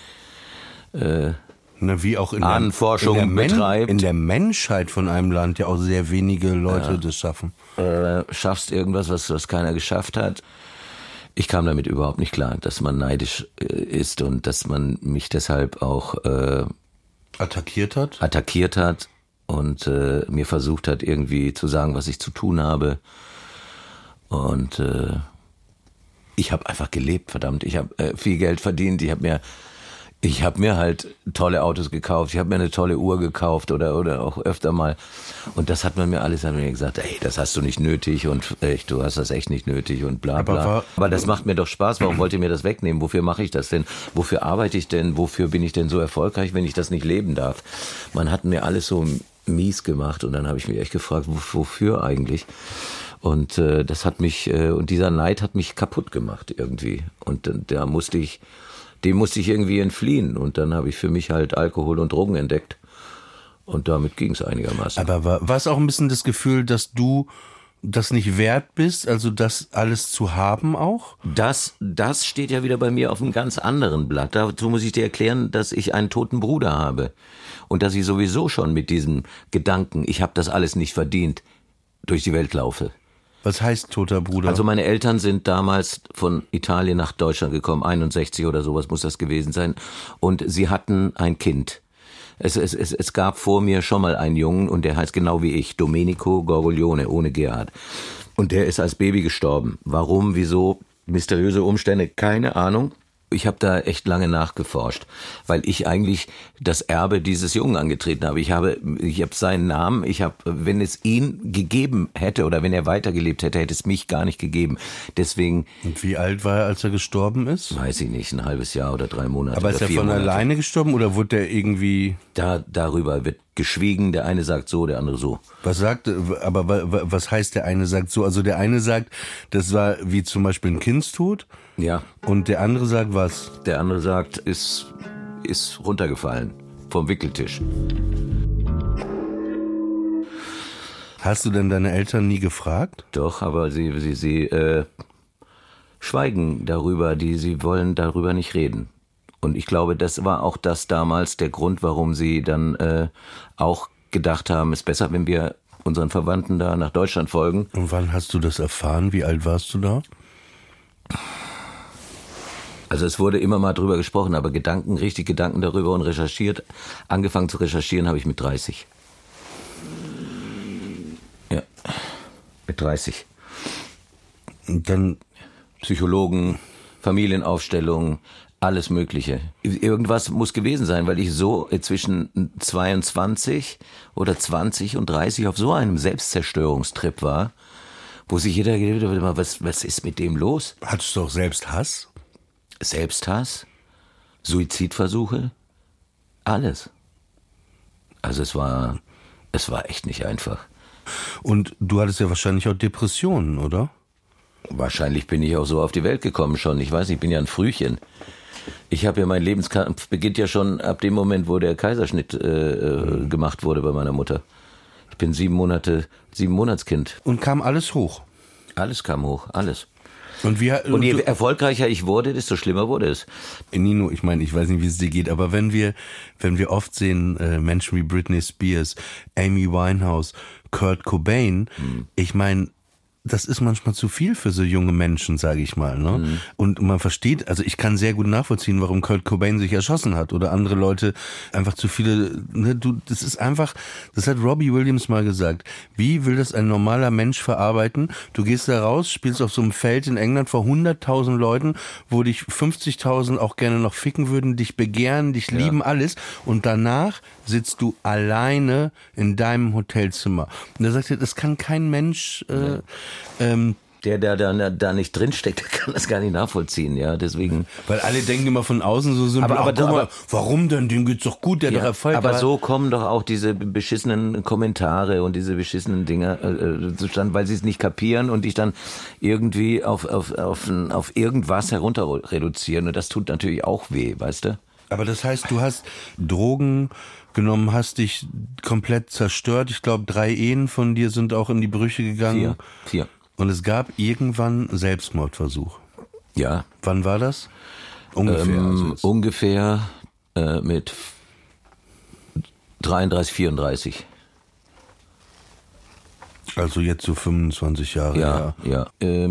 wie auch in Ahnenforschung betreibt. In der Menschheit von einem Land ja auch sehr wenige Leute das schaffen. Schaffst irgendwas, was keiner geschafft hat. Ich kam damit überhaupt nicht klar, dass man neidisch ist und dass man mich deshalb auch attackiert hat und mir versucht hat, irgendwie zu sagen, was ich zu tun habe. Und ich habe einfach gelebt, verdammt. Ich habe viel Geld verdient. Ich habe mir halt tolle Autos gekauft. Ich habe mir eine tolle Uhr gekauft oder auch öfter mal. Und das hat man mir alles gesagt, ey, das hast du nicht nötig und echt, du hast das echt nicht nötig und bla bla. Aber das macht mir doch Spaß. Warum wollt ihr mir das wegnehmen? Wofür mache ich das denn? Wofür arbeite ich denn? Wofür bin ich denn so erfolgreich, wenn ich das nicht leben darf? Man hat mir alles so mies gemacht und dann habe ich mich echt gefragt, wofür eigentlich? Und das hat mich, und dieser Neid hat mich kaputt gemacht irgendwie. Und dem musste ich irgendwie entfliehen. Und dann habe ich für mich halt Alkohol und Drogen entdeckt. Und damit ging es einigermaßen. Aber war es auch ein bisschen das Gefühl, dass du das nicht wert bist, also das alles zu haben auch? Das steht ja wieder bei mir auf einem ganz anderen Blatt. Dazu muss ich dir erklären, dass ich einen toten Bruder habe. Und dass ich sowieso schon mit diesem Gedanken, ich habe das alles nicht verdient, durch die Welt laufe. Was heißt toter Bruder? Also meine Eltern sind damals von Italien nach Deutschland gekommen, 61 oder sowas muss das gewesen sein. Und sie hatten ein Kind. Es gab vor mir schon mal einen Jungen und der heißt genau wie ich, Domenico Gorgoglione, ohne Gerhard. Und der ist als Baby gestorben. Warum, wieso, mysteriöse Umstände, keine Ahnung. Ich habe da echt lange nachgeforscht, weil ich eigentlich das Erbe dieses Jungen angetreten habe. Ich habe seinen Namen, wenn es ihn gegeben hätte oder wenn er weitergelebt hätte, hätte es mich gar nicht gegeben. Deswegen. Und wie alt war er, als er gestorben ist? Weiß ich nicht, ein halbes Jahr oder 3 Monate. Aber ist er von alleine gestorben oder wurde er irgendwie? Darüber wird geschwiegen, der eine sagt so, der andere so. Was heißt der eine sagt so? Also der eine sagt, das war wie zum Beispiel ein Kindstod. Ja. Und der andere sagt was? Der andere sagt, ist runtergefallen vom Wickeltisch. Hast du denn deine Eltern nie gefragt? Doch, aber sie schweigen darüber, sie wollen darüber nicht reden. Und ich glaube, das war auch damals der Grund, warum sie dann auch gedacht haben, es ist besser, wenn wir unseren Verwandten da nach Deutschland folgen. Und wann hast du das erfahren? Wie alt warst du da? Also es wurde immer mal drüber gesprochen, aber richtig Gedanken darüber und angefangen zu recherchieren habe ich mit 30. Ja, mit 30. Und dann Psychologen, Familienaufstellung, alles Mögliche. Irgendwas muss gewesen sein, weil ich so zwischen 22 oder 20 und 30 auf so einem Selbstzerstörungstrip war, wo sich jeder gedacht hat, was ist mit dem los? Hattest du auch selbst Hass? Selbsthass, Suizidversuche, alles. Also es war echt nicht einfach. Und du hattest ja wahrscheinlich auch Depressionen, oder? Wahrscheinlich bin ich auch so auf die Welt gekommen schon. Ich weiß nicht, ich bin ja ein Frühchen. Ich habe ja, mein Lebenskampf beginnt ja schon ab dem Moment, wo der Kaiserschnitt gemacht wurde bei meiner Mutter. Ich bin 7 Monatskind. Und kam alles hoch? Alles kam hoch, alles. Und je erfolgreicher ich wurde, desto schlimmer wurde es. Nino, ich meine, ich weiß nicht, wie es dir geht, aber wenn wir oft sehen, Menschen wie Britney Spears, Amy Winehouse, Kurt Cobain, ich meine, das ist manchmal zu viel für so junge Menschen, sage ich mal. Ne? Mhm. Und man versteht, also ich kann sehr gut nachvollziehen, warum Kurt Cobain sich erschossen hat oder andere Leute einfach zu viele, ne, das ist einfach, das hat Robbie Williams mal gesagt. Wie will das ein normaler Mensch verarbeiten? Du gehst da raus, spielst auf so einem Feld in England vor 100.000 Leuten, wo dich 50.000 auch gerne noch ficken würden, dich begehren, dich lieben, alles. Und danach sitzt du alleine in deinem Hotelzimmer. Und er sagt, das kann kein Mensch, der da nicht drinsteckt, der kann das gar nicht nachvollziehen, ja, deswegen. Weil alle denken immer von außen so simpel, aber warum denn, dem geht's doch gut, der hat doch Erfolg. Aber so kommen doch auch diese beschissenen Kommentare und diese beschissenen Dinge zustande, weil sie es nicht kapieren und dich dann irgendwie auf irgendwas herunter reduzieren und das tut natürlich auch weh, weißt du? Aber das heißt, du hast Drogen genommen, hast dich komplett zerstört. Ich glaube, 3 Ehen von dir sind auch in die Brüche gegangen. 4. Und es gab irgendwann Selbstmordversuch. Ja. Wann war das? Ungefähr. Ungefähr mit 33, 34. Also jetzt so 25 Jahre. Ja.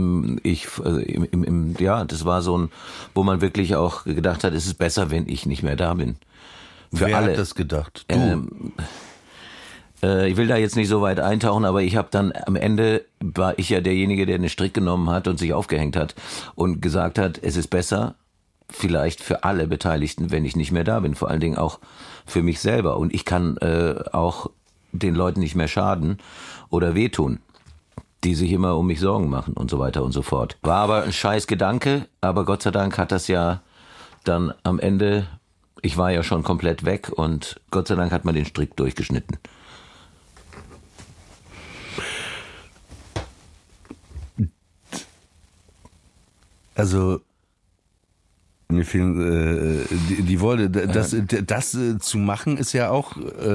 Das war so ein, wo man wirklich auch gedacht hat, es ist besser, wenn ich nicht mehr da bin. Wer hat das gedacht? Du? Ich will da jetzt nicht so weit eintauchen, aber ich habe dann am Ende, war ich ja derjenige, der den Strick genommen hat und sich aufgehängt hat und gesagt hat, es ist besser, vielleicht für alle Beteiligten, wenn ich nicht mehr da bin, vor allen Dingen auch für mich selber. Und ich kann auch den Leuten nicht mehr schaden oder wehtun, die sich immer um mich Sorgen machen und so weiter und so fort. War aber ein scheiß Gedanke, aber Gott sei Dank hat das ja dann am Ende, ich war ja schon komplett weg und Gott sei Dank hat man den Strick durchgeschnitten. Also mir fehlen die Worte. Das zu machen ist ja auch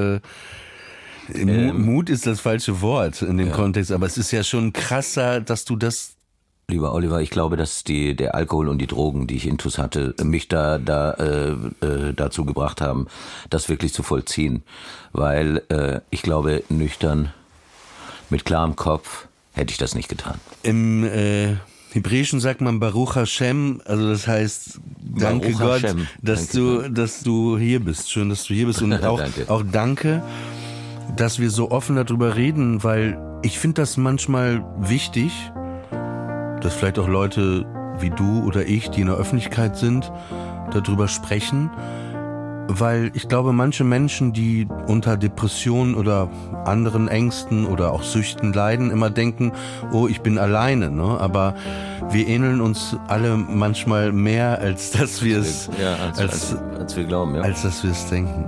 Mut ist das falsche Wort in dem Kontext, aber es ist ja schon krasser, dass du das. Lieber Oliver, ich glaube, dass der Alkohol und die Drogen, die ich intus hatte, mich dazu gebracht haben, das wirklich zu vollziehen, weil ich glaube, nüchtern mit klarem Kopf hätte ich das nicht getan. Im Hebräischen sagt man Baruch Hashem, also das heißt, danke Baruch Gott, Hashem. dass du hier bist. Schön, dass du hier bist und auch danke, dass wir so offen darüber reden, weil ich finde das manchmal wichtig, dass vielleicht auch Leute wie du oder ich, die in der Öffentlichkeit sind, darüber sprechen, weil ich glaube, manche Menschen, die unter Depressionen oder anderen Ängsten oder auch Süchten leiden, immer denken, oh, ich bin alleine, ne? Aber wir ähneln uns alle manchmal mehr, als dass wir es, als wir glauben, ja. Als dass wir es denken.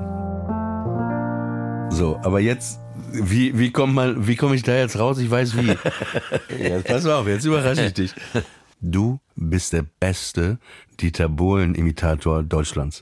So, aber jetzt, wie komme ich da jetzt raus? Ich weiß wie. Jetzt pass auf, jetzt überrasche ich dich. Du bist der beste Dieter Bohlen-Imitator Deutschlands.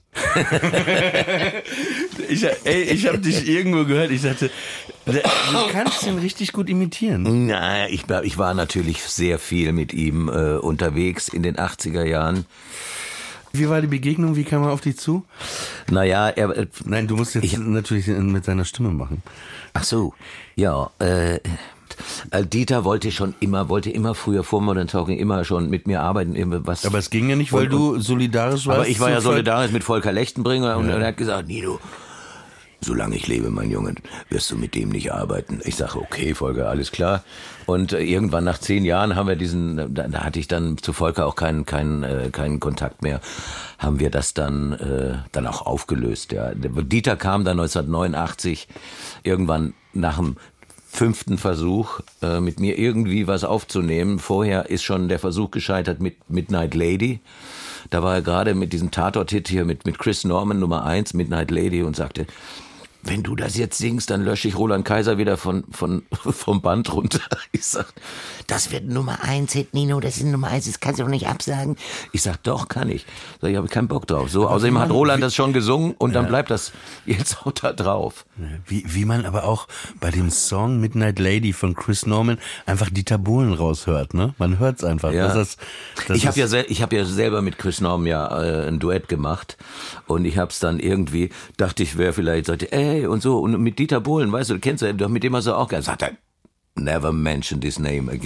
Ich habe dich irgendwo gehört, ich dachte, du kannst ihn richtig gut imitieren. Na, ich war natürlich sehr viel mit ihm unterwegs in den 80er Jahren. Wie war die Begegnung? Wie kam er auf dich zu? Naja, Nein, du musst jetzt natürlich mit seiner Stimme machen. Ach so, ja, Dieter wollte immer früher vor Modern Talking immer schon mit mir arbeiten. Aber es ging ja nicht, weil du solidarisch warst. Aber ich war ja solidarisch mit Volker Lechtenbringer und er hat gesagt, Nino, solange ich lebe, mein Junge, wirst du mit dem nicht arbeiten. Ich sage, okay, Volker, alles klar. Und irgendwann nach 10 Jahren haben wir da hatte ich dann zu Volker auch keinen Kontakt mehr, haben wir das dann auch aufgelöst. Ja. Dieter kam dann 1989, irgendwann nach dem 5. Versuch, mit mir irgendwie was aufzunehmen. Vorher ist schon der Versuch gescheitert mit Midnight Lady. Da war er gerade mit diesem Tatort-Hit hier mit Chris Norman, Nummer 1, Midnight Lady, und sagte, wenn du das jetzt singst, dann lösche ich Roland Kaiser wieder vom Band runter. Ich sag, das wird Nummer 1 Hit, Nino, das ist Nummer 1, das kannst du doch nicht absagen. Ich sag, doch, kann ich. Ich habe keinen Bock drauf. So, außerdem hat Roland das schon gesungen und dann bleibt das jetzt auch da drauf. Wie man aber auch bei dem Song Midnight Lady von Chris Norman einfach Dieter Bohlen raushört, ne? Man hört's einfach. Ja. Ich habe ja selber mit Chris Norman ein Duett gemacht und ich hab's dann irgendwie, dachte ich, wäre vielleicht, sagte, ey, und so, und mit Dieter Bohlen, weißt du kennst du, mit dem hast du auch gern. Sagt er, never mention this name again.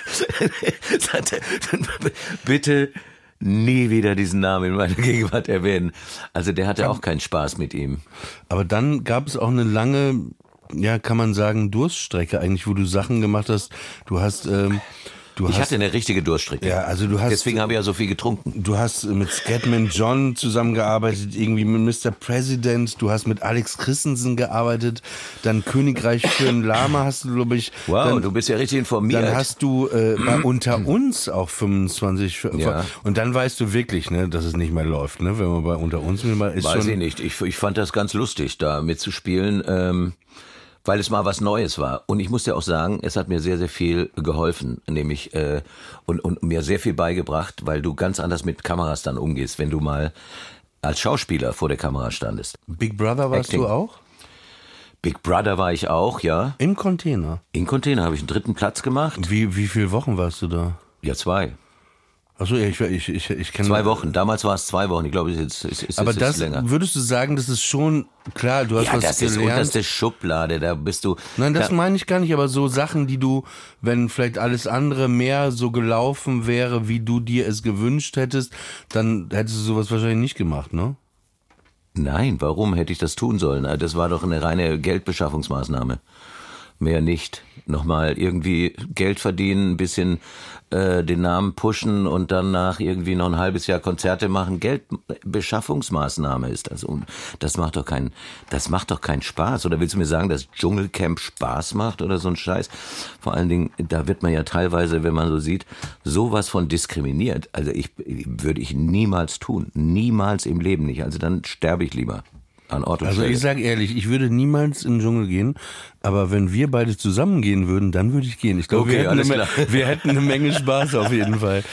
Sagte, bitte nie wieder diesen Namen in meiner Gegenwart erwähnen. Also der hatte auch keinen Spaß mit ihm. Aber dann gab es auch eine lange, ja, kann man sagen, Durststrecke eigentlich, wo du Sachen gemacht hast. Ich hatte eine richtige Durststrecke. Ja, also deswegen habe ich ja so viel getrunken. Du hast mit Scatman John zusammengearbeitet, irgendwie mit Mr. President, du hast mit Alex Christensen gearbeitet, dann Königreich für ein Lama hast du, glaube ich. Wow, dann, du bist ja richtig informiert. Dann hast du bei Unter uns auch 25. Ja. Und dann weißt du wirklich, ne, dass es nicht mehr läuft, ne, wenn man bei Unter uns ist. Weiß ich nicht. Ich fand das ganz lustig, da mitzuspielen. Weil es mal was Neues war. Und ich muss dir auch sagen, es hat mir sehr, sehr viel geholfen, nämlich und mir sehr viel beigebracht, weil du ganz anders mit Kameras dann umgehst, wenn du mal als Schauspieler vor der Kamera standest. Big Brother warst Acting. du auch? Big Brother war ich auch, ja. Im Container? In Container habe ich einen 3. Platz gemacht. Wie viele Wochen warst du da? Ja, 2. Achso, ja, ich kenne... 2 Wochen, damals war es 2 Wochen, ich glaube, es ist Aber jetzt das, länger. würdest du sagen, das ist schon, klar, du hast Ja, was das ist gelernt. unterste Schublade, da bist du... Nein, das da, meine ich gar nicht, aber so Sachen, die du, wenn vielleicht alles andere mehr so gelaufen wäre, wie du dir es gewünscht hättest, dann hättest du sowas wahrscheinlich nicht gemacht, ne? Nein, warum hätte ich das tun sollen? Das war doch eine reine Geldbeschaffungsmaßnahme. Mehr nicht. Nochmal irgendwie Geld verdienen, ein bisschen den Namen pushen und danach irgendwie noch ein halbes Jahr Konzerte machen. Geldbeschaffungsmaßnahme ist das. Und das macht doch keinen Spaß. Oder willst du mir sagen, dass Dschungelcamp Spaß macht oder so ein Scheiß? Vor allen Dingen, da wird man ja teilweise, wenn man so sieht, sowas von diskriminiert. Also würde ich niemals tun. Niemals im Leben nicht. Also dann sterbe ich lieber. An Ort und Also Stelle. ich sage ehrlich, ich würde niemals in den Dschungel gehen, aber wenn wir beide zusammen gehen würden, dann würde ich gehen. Ich glaube, Okay, wir hätten eine Menge Spaß auf jeden Fall.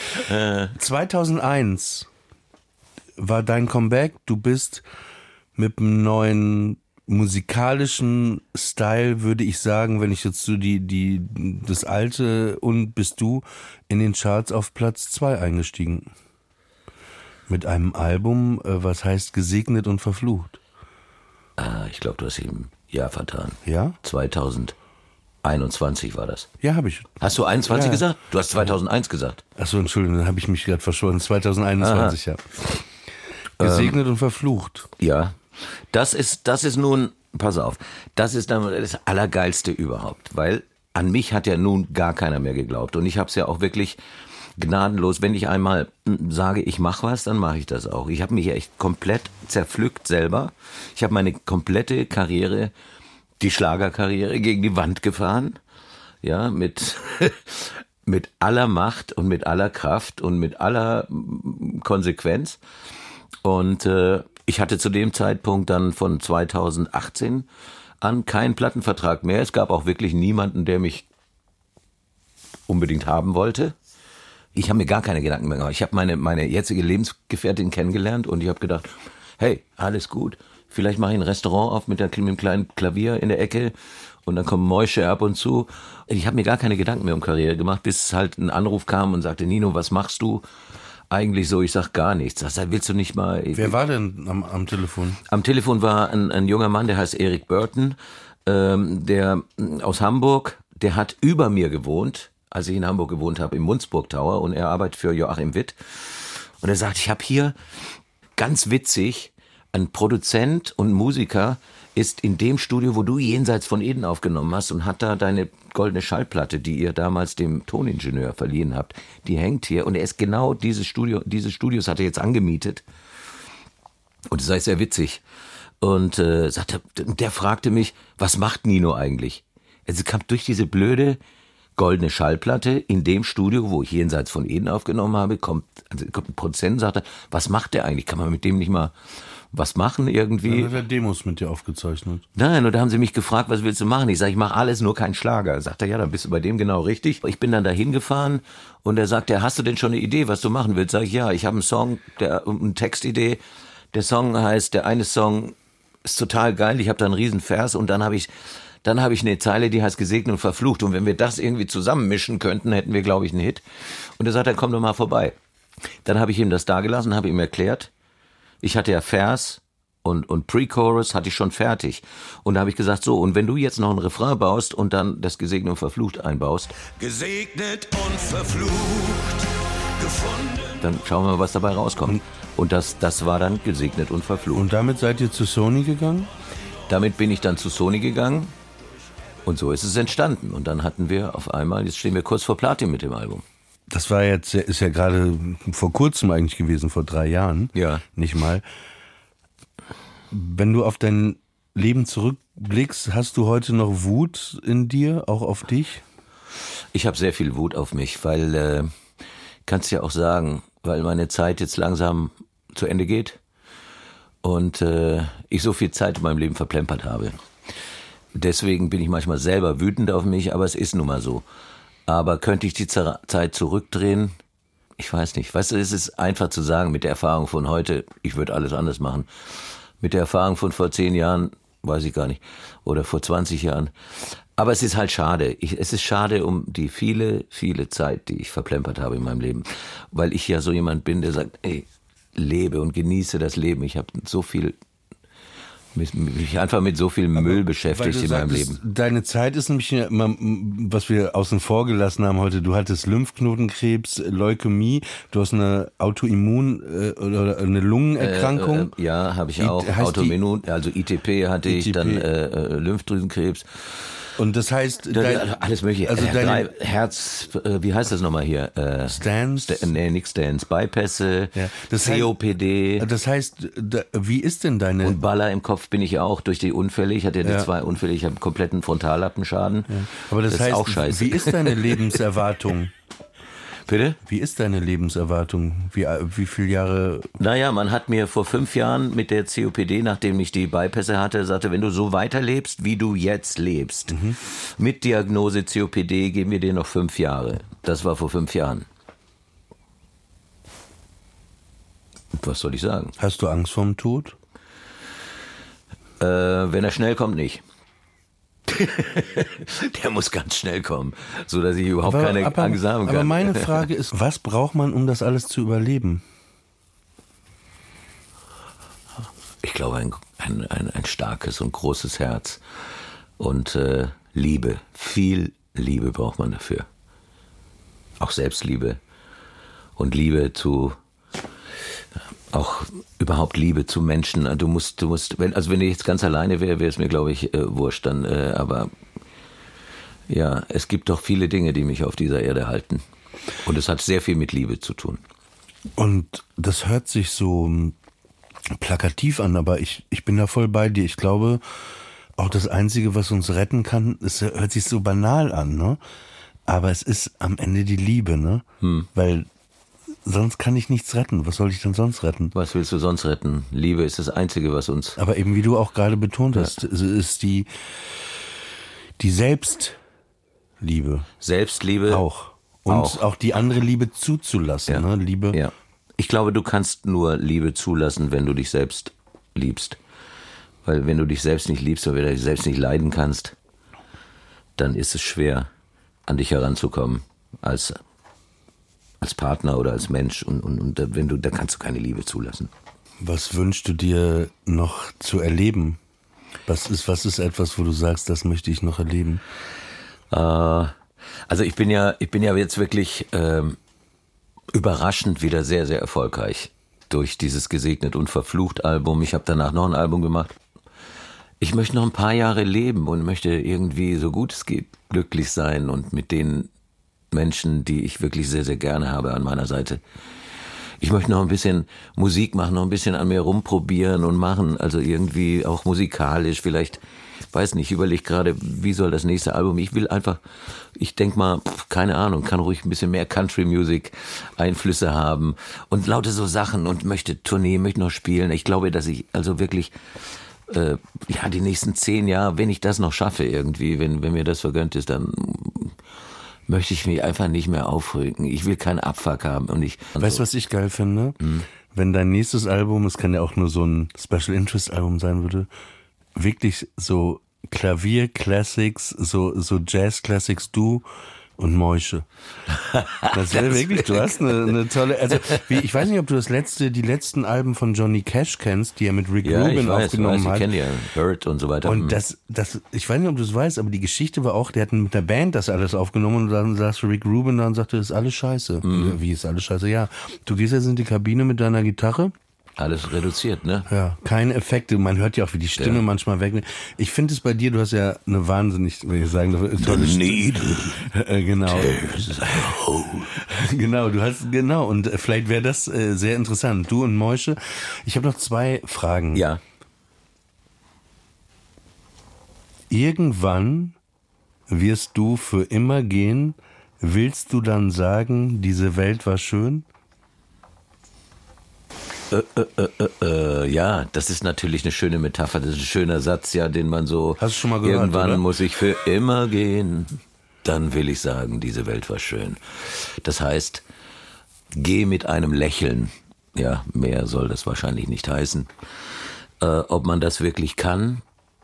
2001 war dein Comeback. Du bist mit einem neuen musikalischen Style, würde ich sagen, wenn ich jetzt so das alte und bist du in den Charts auf Platz 2 eingestiegen. Mit einem Album, was heißt Gesegnet und Verflucht. Ich glaube, du hast eben Jahr vertan. Ja? 2021 war das. Ja, habe ich. Hast du 21 Ja. gesagt? Du hast 2001 gesagt. Achso, Entschuldigung, dann habe ich mich gerade verschwunden. 2021, ja. Gesegnet und verflucht. Ja. Das ist nun, pass auf, das ist dann das Allergeilste überhaupt, weil an mich hat ja nun gar keiner mehr geglaubt. Und ich habe es ja auch wirklich gnadenlos, wenn ich einmal sage, ich mache was, dann mache ich das auch. Ich habe mich ja echt komplett zerpflückt selber. Ich habe meine komplette Karriere, die Schlagerkarriere, gegen die Wand gefahren. Ja, mit aller Macht und mit aller Kraft und mit aller Konsequenz. Und ich hatte zu dem Zeitpunkt dann von 2018 an keinen Plattenvertrag mehr. Es gab auch wirklich niemanden, der mich unbedingt haben wollte. Ich habe mir gar keine Gedanken mehr gemacht. Ich habe meine jetzige Lebensgefährtin kennengelernt und ich habe gedacht, hey, alles gut. Vielleicht mache ich ein Restaurant auf mit dem kleinen Klavier in der Ecke und dann kommen Mäusche ab und zu. Ich habe mir gar keine Gedanken mehr um Karriere gemacht, bis halt ein Anruf kam und sagte, Nino, was machst du eigentlich so? Ich sag gar nichts. Das willst du nicht mal... Wer war denn am Telefon? Am Telefon war ein junger Mann, der heißt Eric Burton, der aus Hamburg, der hat über mir gewohnt, als ich in Hamburg gewohnt habe, im Munzburg Tower, und er arbeitet für Joachim Witt. Und er sagt, ich habe hier, ganz witzig, ein Produzent und Musiker ist in dem Studio, wo du Jenseits von Eden aufgenommen hast, und hat da deine goldene Schallplatte, die ihr damals dem Toningenieur verliehen habt, die hängt hier. Und er ist genau diese Studios hat er jetzt angemietet. Und das sei sehr witzig. Und der fragte mich, was macht Nino eigentlich? Also kam durch diese blöde goldene Schallplatte in dem Studio, wo ich Jenseits von Eden aufgenommen habe, kommt ein Produzent und sagte, was macht der eigentlich? Kann man mit dem nicht mal was machen irgendwie? Dann hat er Demos mit dir aufgezeichnet. Nein, und da haben sie mich gefragt, was willst du machen? Ich sage, ich mache alles, nur kein Schlager. Sagt er, ja, dann bist du bei dem genau richtig. Ich bin dann da hingefahren und er sagt, hast du denn schon eine Idee, was du machen willst? Sag ich, ja, ich habe einen Song, eine Textidee. Der Song heißt, der eine Song ist total geil, ich habe da einen riesen Vers und dann habe ich eine Zeile, die heißt Gesegnet und Verflucht. Und wenn wir das irgendwie zusammenmischen könnten, hätten wir, glaube ich, einen Hit. Und er sagt, dann komm doch mal vorbei. Dann habe ich ihm das dagelassen, habe ihm erklärt, ich hatte ja Vers Und Pre-Chorus hatte ich schon fertig. Und da habe ich gesagt, so, und wenn du jetzt noch einen Refrain baust und dann das Gesegnet und Verflucht einbaust, Gesegnet und verflucht, gefunden. dann schauen wir mal, was dabei rauskommt. Und das war dann Gesegnet und Verflucht. Und damit seid ihr zu Sony gegangen? Damit bin ich dann zu Sony gegangen und so ist es entstanden. Und dann hatten wir auf einmal, jetzt stehen wir kurz vor Platin mit dem Album. Das war jetzt, ist ja gerade vor kurzem eigentlich gewesen, vor 3 Jahren. Ja. Nicht mal. Wenn du auf dein Leben zurückblickst, hast du heute noch Wut in dir, auch auf dich? Ich habe sehr viel Wut auf mich, weil, kannst ja auch sagen, weil meine Zeit jetzt langsam zu Ende geht und ich so viel Zeit in meinem Leben verplempert habe. Deswegen bin ich manchmal selber wütend auf mich, aber es ist nun mal so. Aber könnte ich die Zeit zurückdrehen? Ich weiß nicht. Weißt du, es ist einfach zu sagen, mit der Erfahrung von heute, ich würde alles anders machen. Mit der Erfahrung von vor 10 Jahren, weiß ich gar nicht, oder vor 20 Jahren. Aber es ist halt schade. Es ist schade um die viele, viele Zeit, die ich verplempert habe in meinem Leben. Weil ich ja so jemand bin, der sagt, ey, lebe und genieße das Leben. Ich habe so viel, mich einfach mit so viel Müll beschäftigt in meinem Leben. Deine Zeit ist nämlich immer, was wir außen vor gelassen haben heute. Du hattest Lymphknotenkrebs, Leukämie, du hast eine Autoimmun oder eine Lungenerkrankung. Ja, habe ich auch. Autoimmun, also ITP hatte ich, dann Lymphdrüsenkrebs. Und das heißt... alles mögliche. Also Herz, wie heißt das nochmal hier? Stents? Nix Stents. Bypässe, ja, COPD. Das heißt, wie ist denn deine... Und Baller im Kopf bin ich auch durch die Unfälle. Ich hatte ja die 2 Unfälle. Ich habe einen kompletten Frontallapppenschaden. Ja. Aber das heißt, ist auch scheiße. Wie ist deine Lebenserwartung? Bitte? Wie ist deine Lebenserwartung? Wie viele Jahre? Naja, man hat mir vor 5 Jahren mit der COPD, nachdem ich die Bypässe hatte, sagte, wenn du so weiterlebst, wie du jetzt lebst, mit Diagnose COPD geben wir dir noch 5 Jahre. Das war vor 5 Jahren. Was soll ich sagen? Hast du Angst vorm Tod? Wenn er schnell kommt, nicht. Der muss ganz schnell kommen, so dass ich überhaupt keine Angst haben kann. Aber meine Frage ist, was braucht man, um das alles zu überleben? Ich glaube, ein starkes und großes Herz und Liebe. Viel Liebe braucht man dafür. Auch Selbstliebe und Liebe zu... Auch überhaupt Liebe zu wenn ich jetzt ganz alleine wäre, wäre es mir, glaube ich, wurscht dann, aber ja, es gibt doch viele Dinge, die mich auf dieser Erde halten. Und es hat sehr viel mit Liebe zu tun. Und das hört sich so plakativ an, aber ich bin da voll bei dir. Ich glaube, auch das Einzige, was uns retten kann, es hört sich so banal an, ne? Aber es ist am Ende die Liebe, ne? Weil sonst kann ich nichts retten. Was soll ich denn sonst retten? Was willst du sonst retten? Liebe ist das Einzige, was uns... Aber eben, wie du auch gerade betont hast, ist die Selbstliebe. Selbstliebe. Auch. Und auch die andere Liebe zuzulassen. Ja. Ne? Liebe. Ja. Ich glaube, du kannst nur Liebe zulassen, wenn du dich selbst liebst. Weil wenn du dich selbst nicht liebst oder wenn du dich selbst nicht leiden kannst, dann ist es schwer, an dich heranzukommen als Partner oder als Mensch und da kannst du keine Liebe zulassen. Was wünschst du dir noch zu erleben? Was ist etwas, wo du sagst, das möchte ich noch erleben? Also ich bin ja jetzt wirklich überraschend wieder sehr, sehr erfolgreich durch dieses Gesegnet und verflucht Album. Ich habe danach noch ein Album gemacht. Ich möchte noch ein paar Jahre leben und möchte irgendwie, so gut es geht, glücklich sein und mit den Menschen, die ich wirklich sehr, sehr gerne habe an meiner Seite. Ich möchte noch ein bisschen Musik machen, noch ein bisschen an mir rumprobieren und machen, also irgendwie auch musikalisch, vielleicht, weiß nicht, ich überlege gerade, wie soll das nächste Album, ich denke mal, keine Ahnung, kann ruhig ein bisschen mehr Country-Music Einflüsse haben und lauter so Sachen und möchte Tournee, möchte noch spielen. Ich glaube, dass ich also wirklich, die nächsten 10 Jahre, wenn ich das noch schaffe irgendwie, wenn mir das vergönnt ist, dann möchte ich mich einfach nicht mehr aufregen. Ich will keinen Abfuck haben. Weißt du, was ich geil finde? Wenn dein nächstes Album, es kann ja auch nur so ein Special Interest Album sein würde, wirklich so Klavier-Classics, so Jazz-Classics, du und Mäusche. Das wäre wirklich, du hast eine tolle, also ich weiß nicht, ob du die letzten Alben von Johnny Cash kennst, die er mit Rick Rubin aufgenommen hat. Ich kenne ja Hurt und so weiter. Und ich weiß nicht, ob du es weißt, aber die Geschichte war auch, der hat mit der Band das alles aufgenommen und dann saß Rick Rubin da und sagte, das ist alles scheiße. Wie ist alles scheiße? Ja, du gehst jetzt in die Kabine mit deiner Gitarre. Alles reduziert, ne? Ja, keine Effekte. Man hört ja auch, wie die Stimme manchmal weg. Ich finde es bei dir, du hast ja eine wahnsinnig, will ich sagen, tolle Stimme. Genau. Genau. Und vielleicht wäre das sehr interessant. Du und Mäusche. Ich habe noch 2 Fragen. Ja. Irgendwann wirst du für immer gehen. Willst du dann sagen, diese Welt war schön? Ja, das ist natürlich eine schöne Metapher, das ist ein schöner Satz, ja, den man so... Hast du schon mal gehört, irgendwann oder? Muss ich für immer gehen, dann will ich sagen, diese Welt war schön. Das heißt, geh mit einem Lächeln. Ja, mehr soll das wahrscheinlich nicht heißen. Ob man das wirklich kann,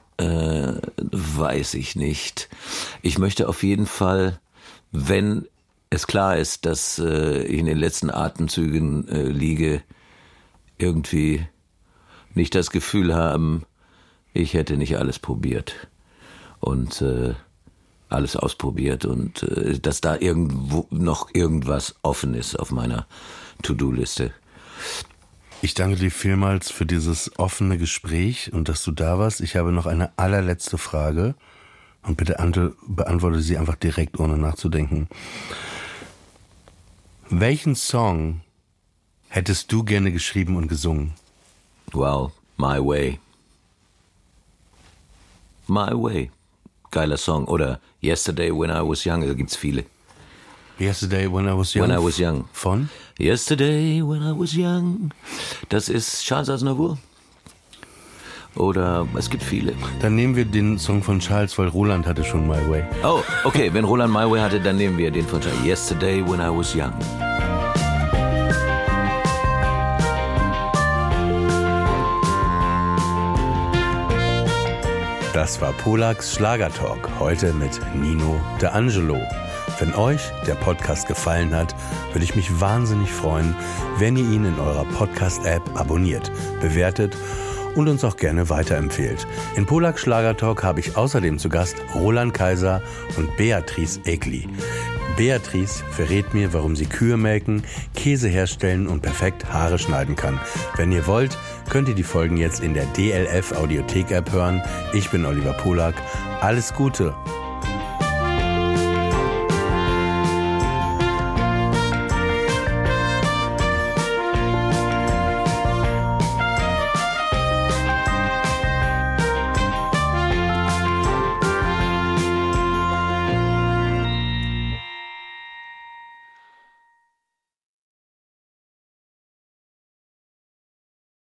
weiß ich nicht. Ich möchte auf jeden Fall, wenn es klar ist, dass ich in den letzten Atemzügen liege, irgendwie nicht das Gefühl haben, ich hätte nicht alles probiert und alles ausprobiert und dass da irgendwo noch irgendwas offen ist auf meiner To-Do-Liste. Ich danke dir vielmals für dieses offene Gespräch und dass du da warst. Ich habe noch eine allerletzte Frage und bitte beantworte sie einfach direkt, ohne nachzudenken. Welchen Song hättest du gerne geschrieben und gesungen? Wow, My Way. My Way. Geiler Song. Oder Yesterday When I Was Young, da gibt's viele. Yesterday When I Was Young. When I Was Young. Von? Yesterday When I Was Young. Das ist Charles Aznavour. Oder es gibt viele. Dann nehmen wir den Song von Charles, weil Roland hatte schon My Way. Oh, okay, wenn Roland My Way hatte, dann nehmen wir den von Charles. Yesterday When I Was Young. Das war Polaks Schlagertalk, heute mit Nino D'Angelo. Wenn euch der Podcast gefallen hat, würde ich mich wahnsinnig freuen, wenn ihr ihn in eurer Podcast-App abonniert, bewertet und uns auch gerne weiterempfehlt. In Polaks Schlagertalk habe ich außerdem zu Gast Roland Kaiser und Beatrice Egli. Beatrice verrät mir, warum sie Kühe melken, Käse herstellen und perfekt Haare schneiden kann. Wenn ihr wollt, könnt ihr die Folgen jetzt in der DLF Audiothek App hören. Ich bin Oliver Polak. Alles Gute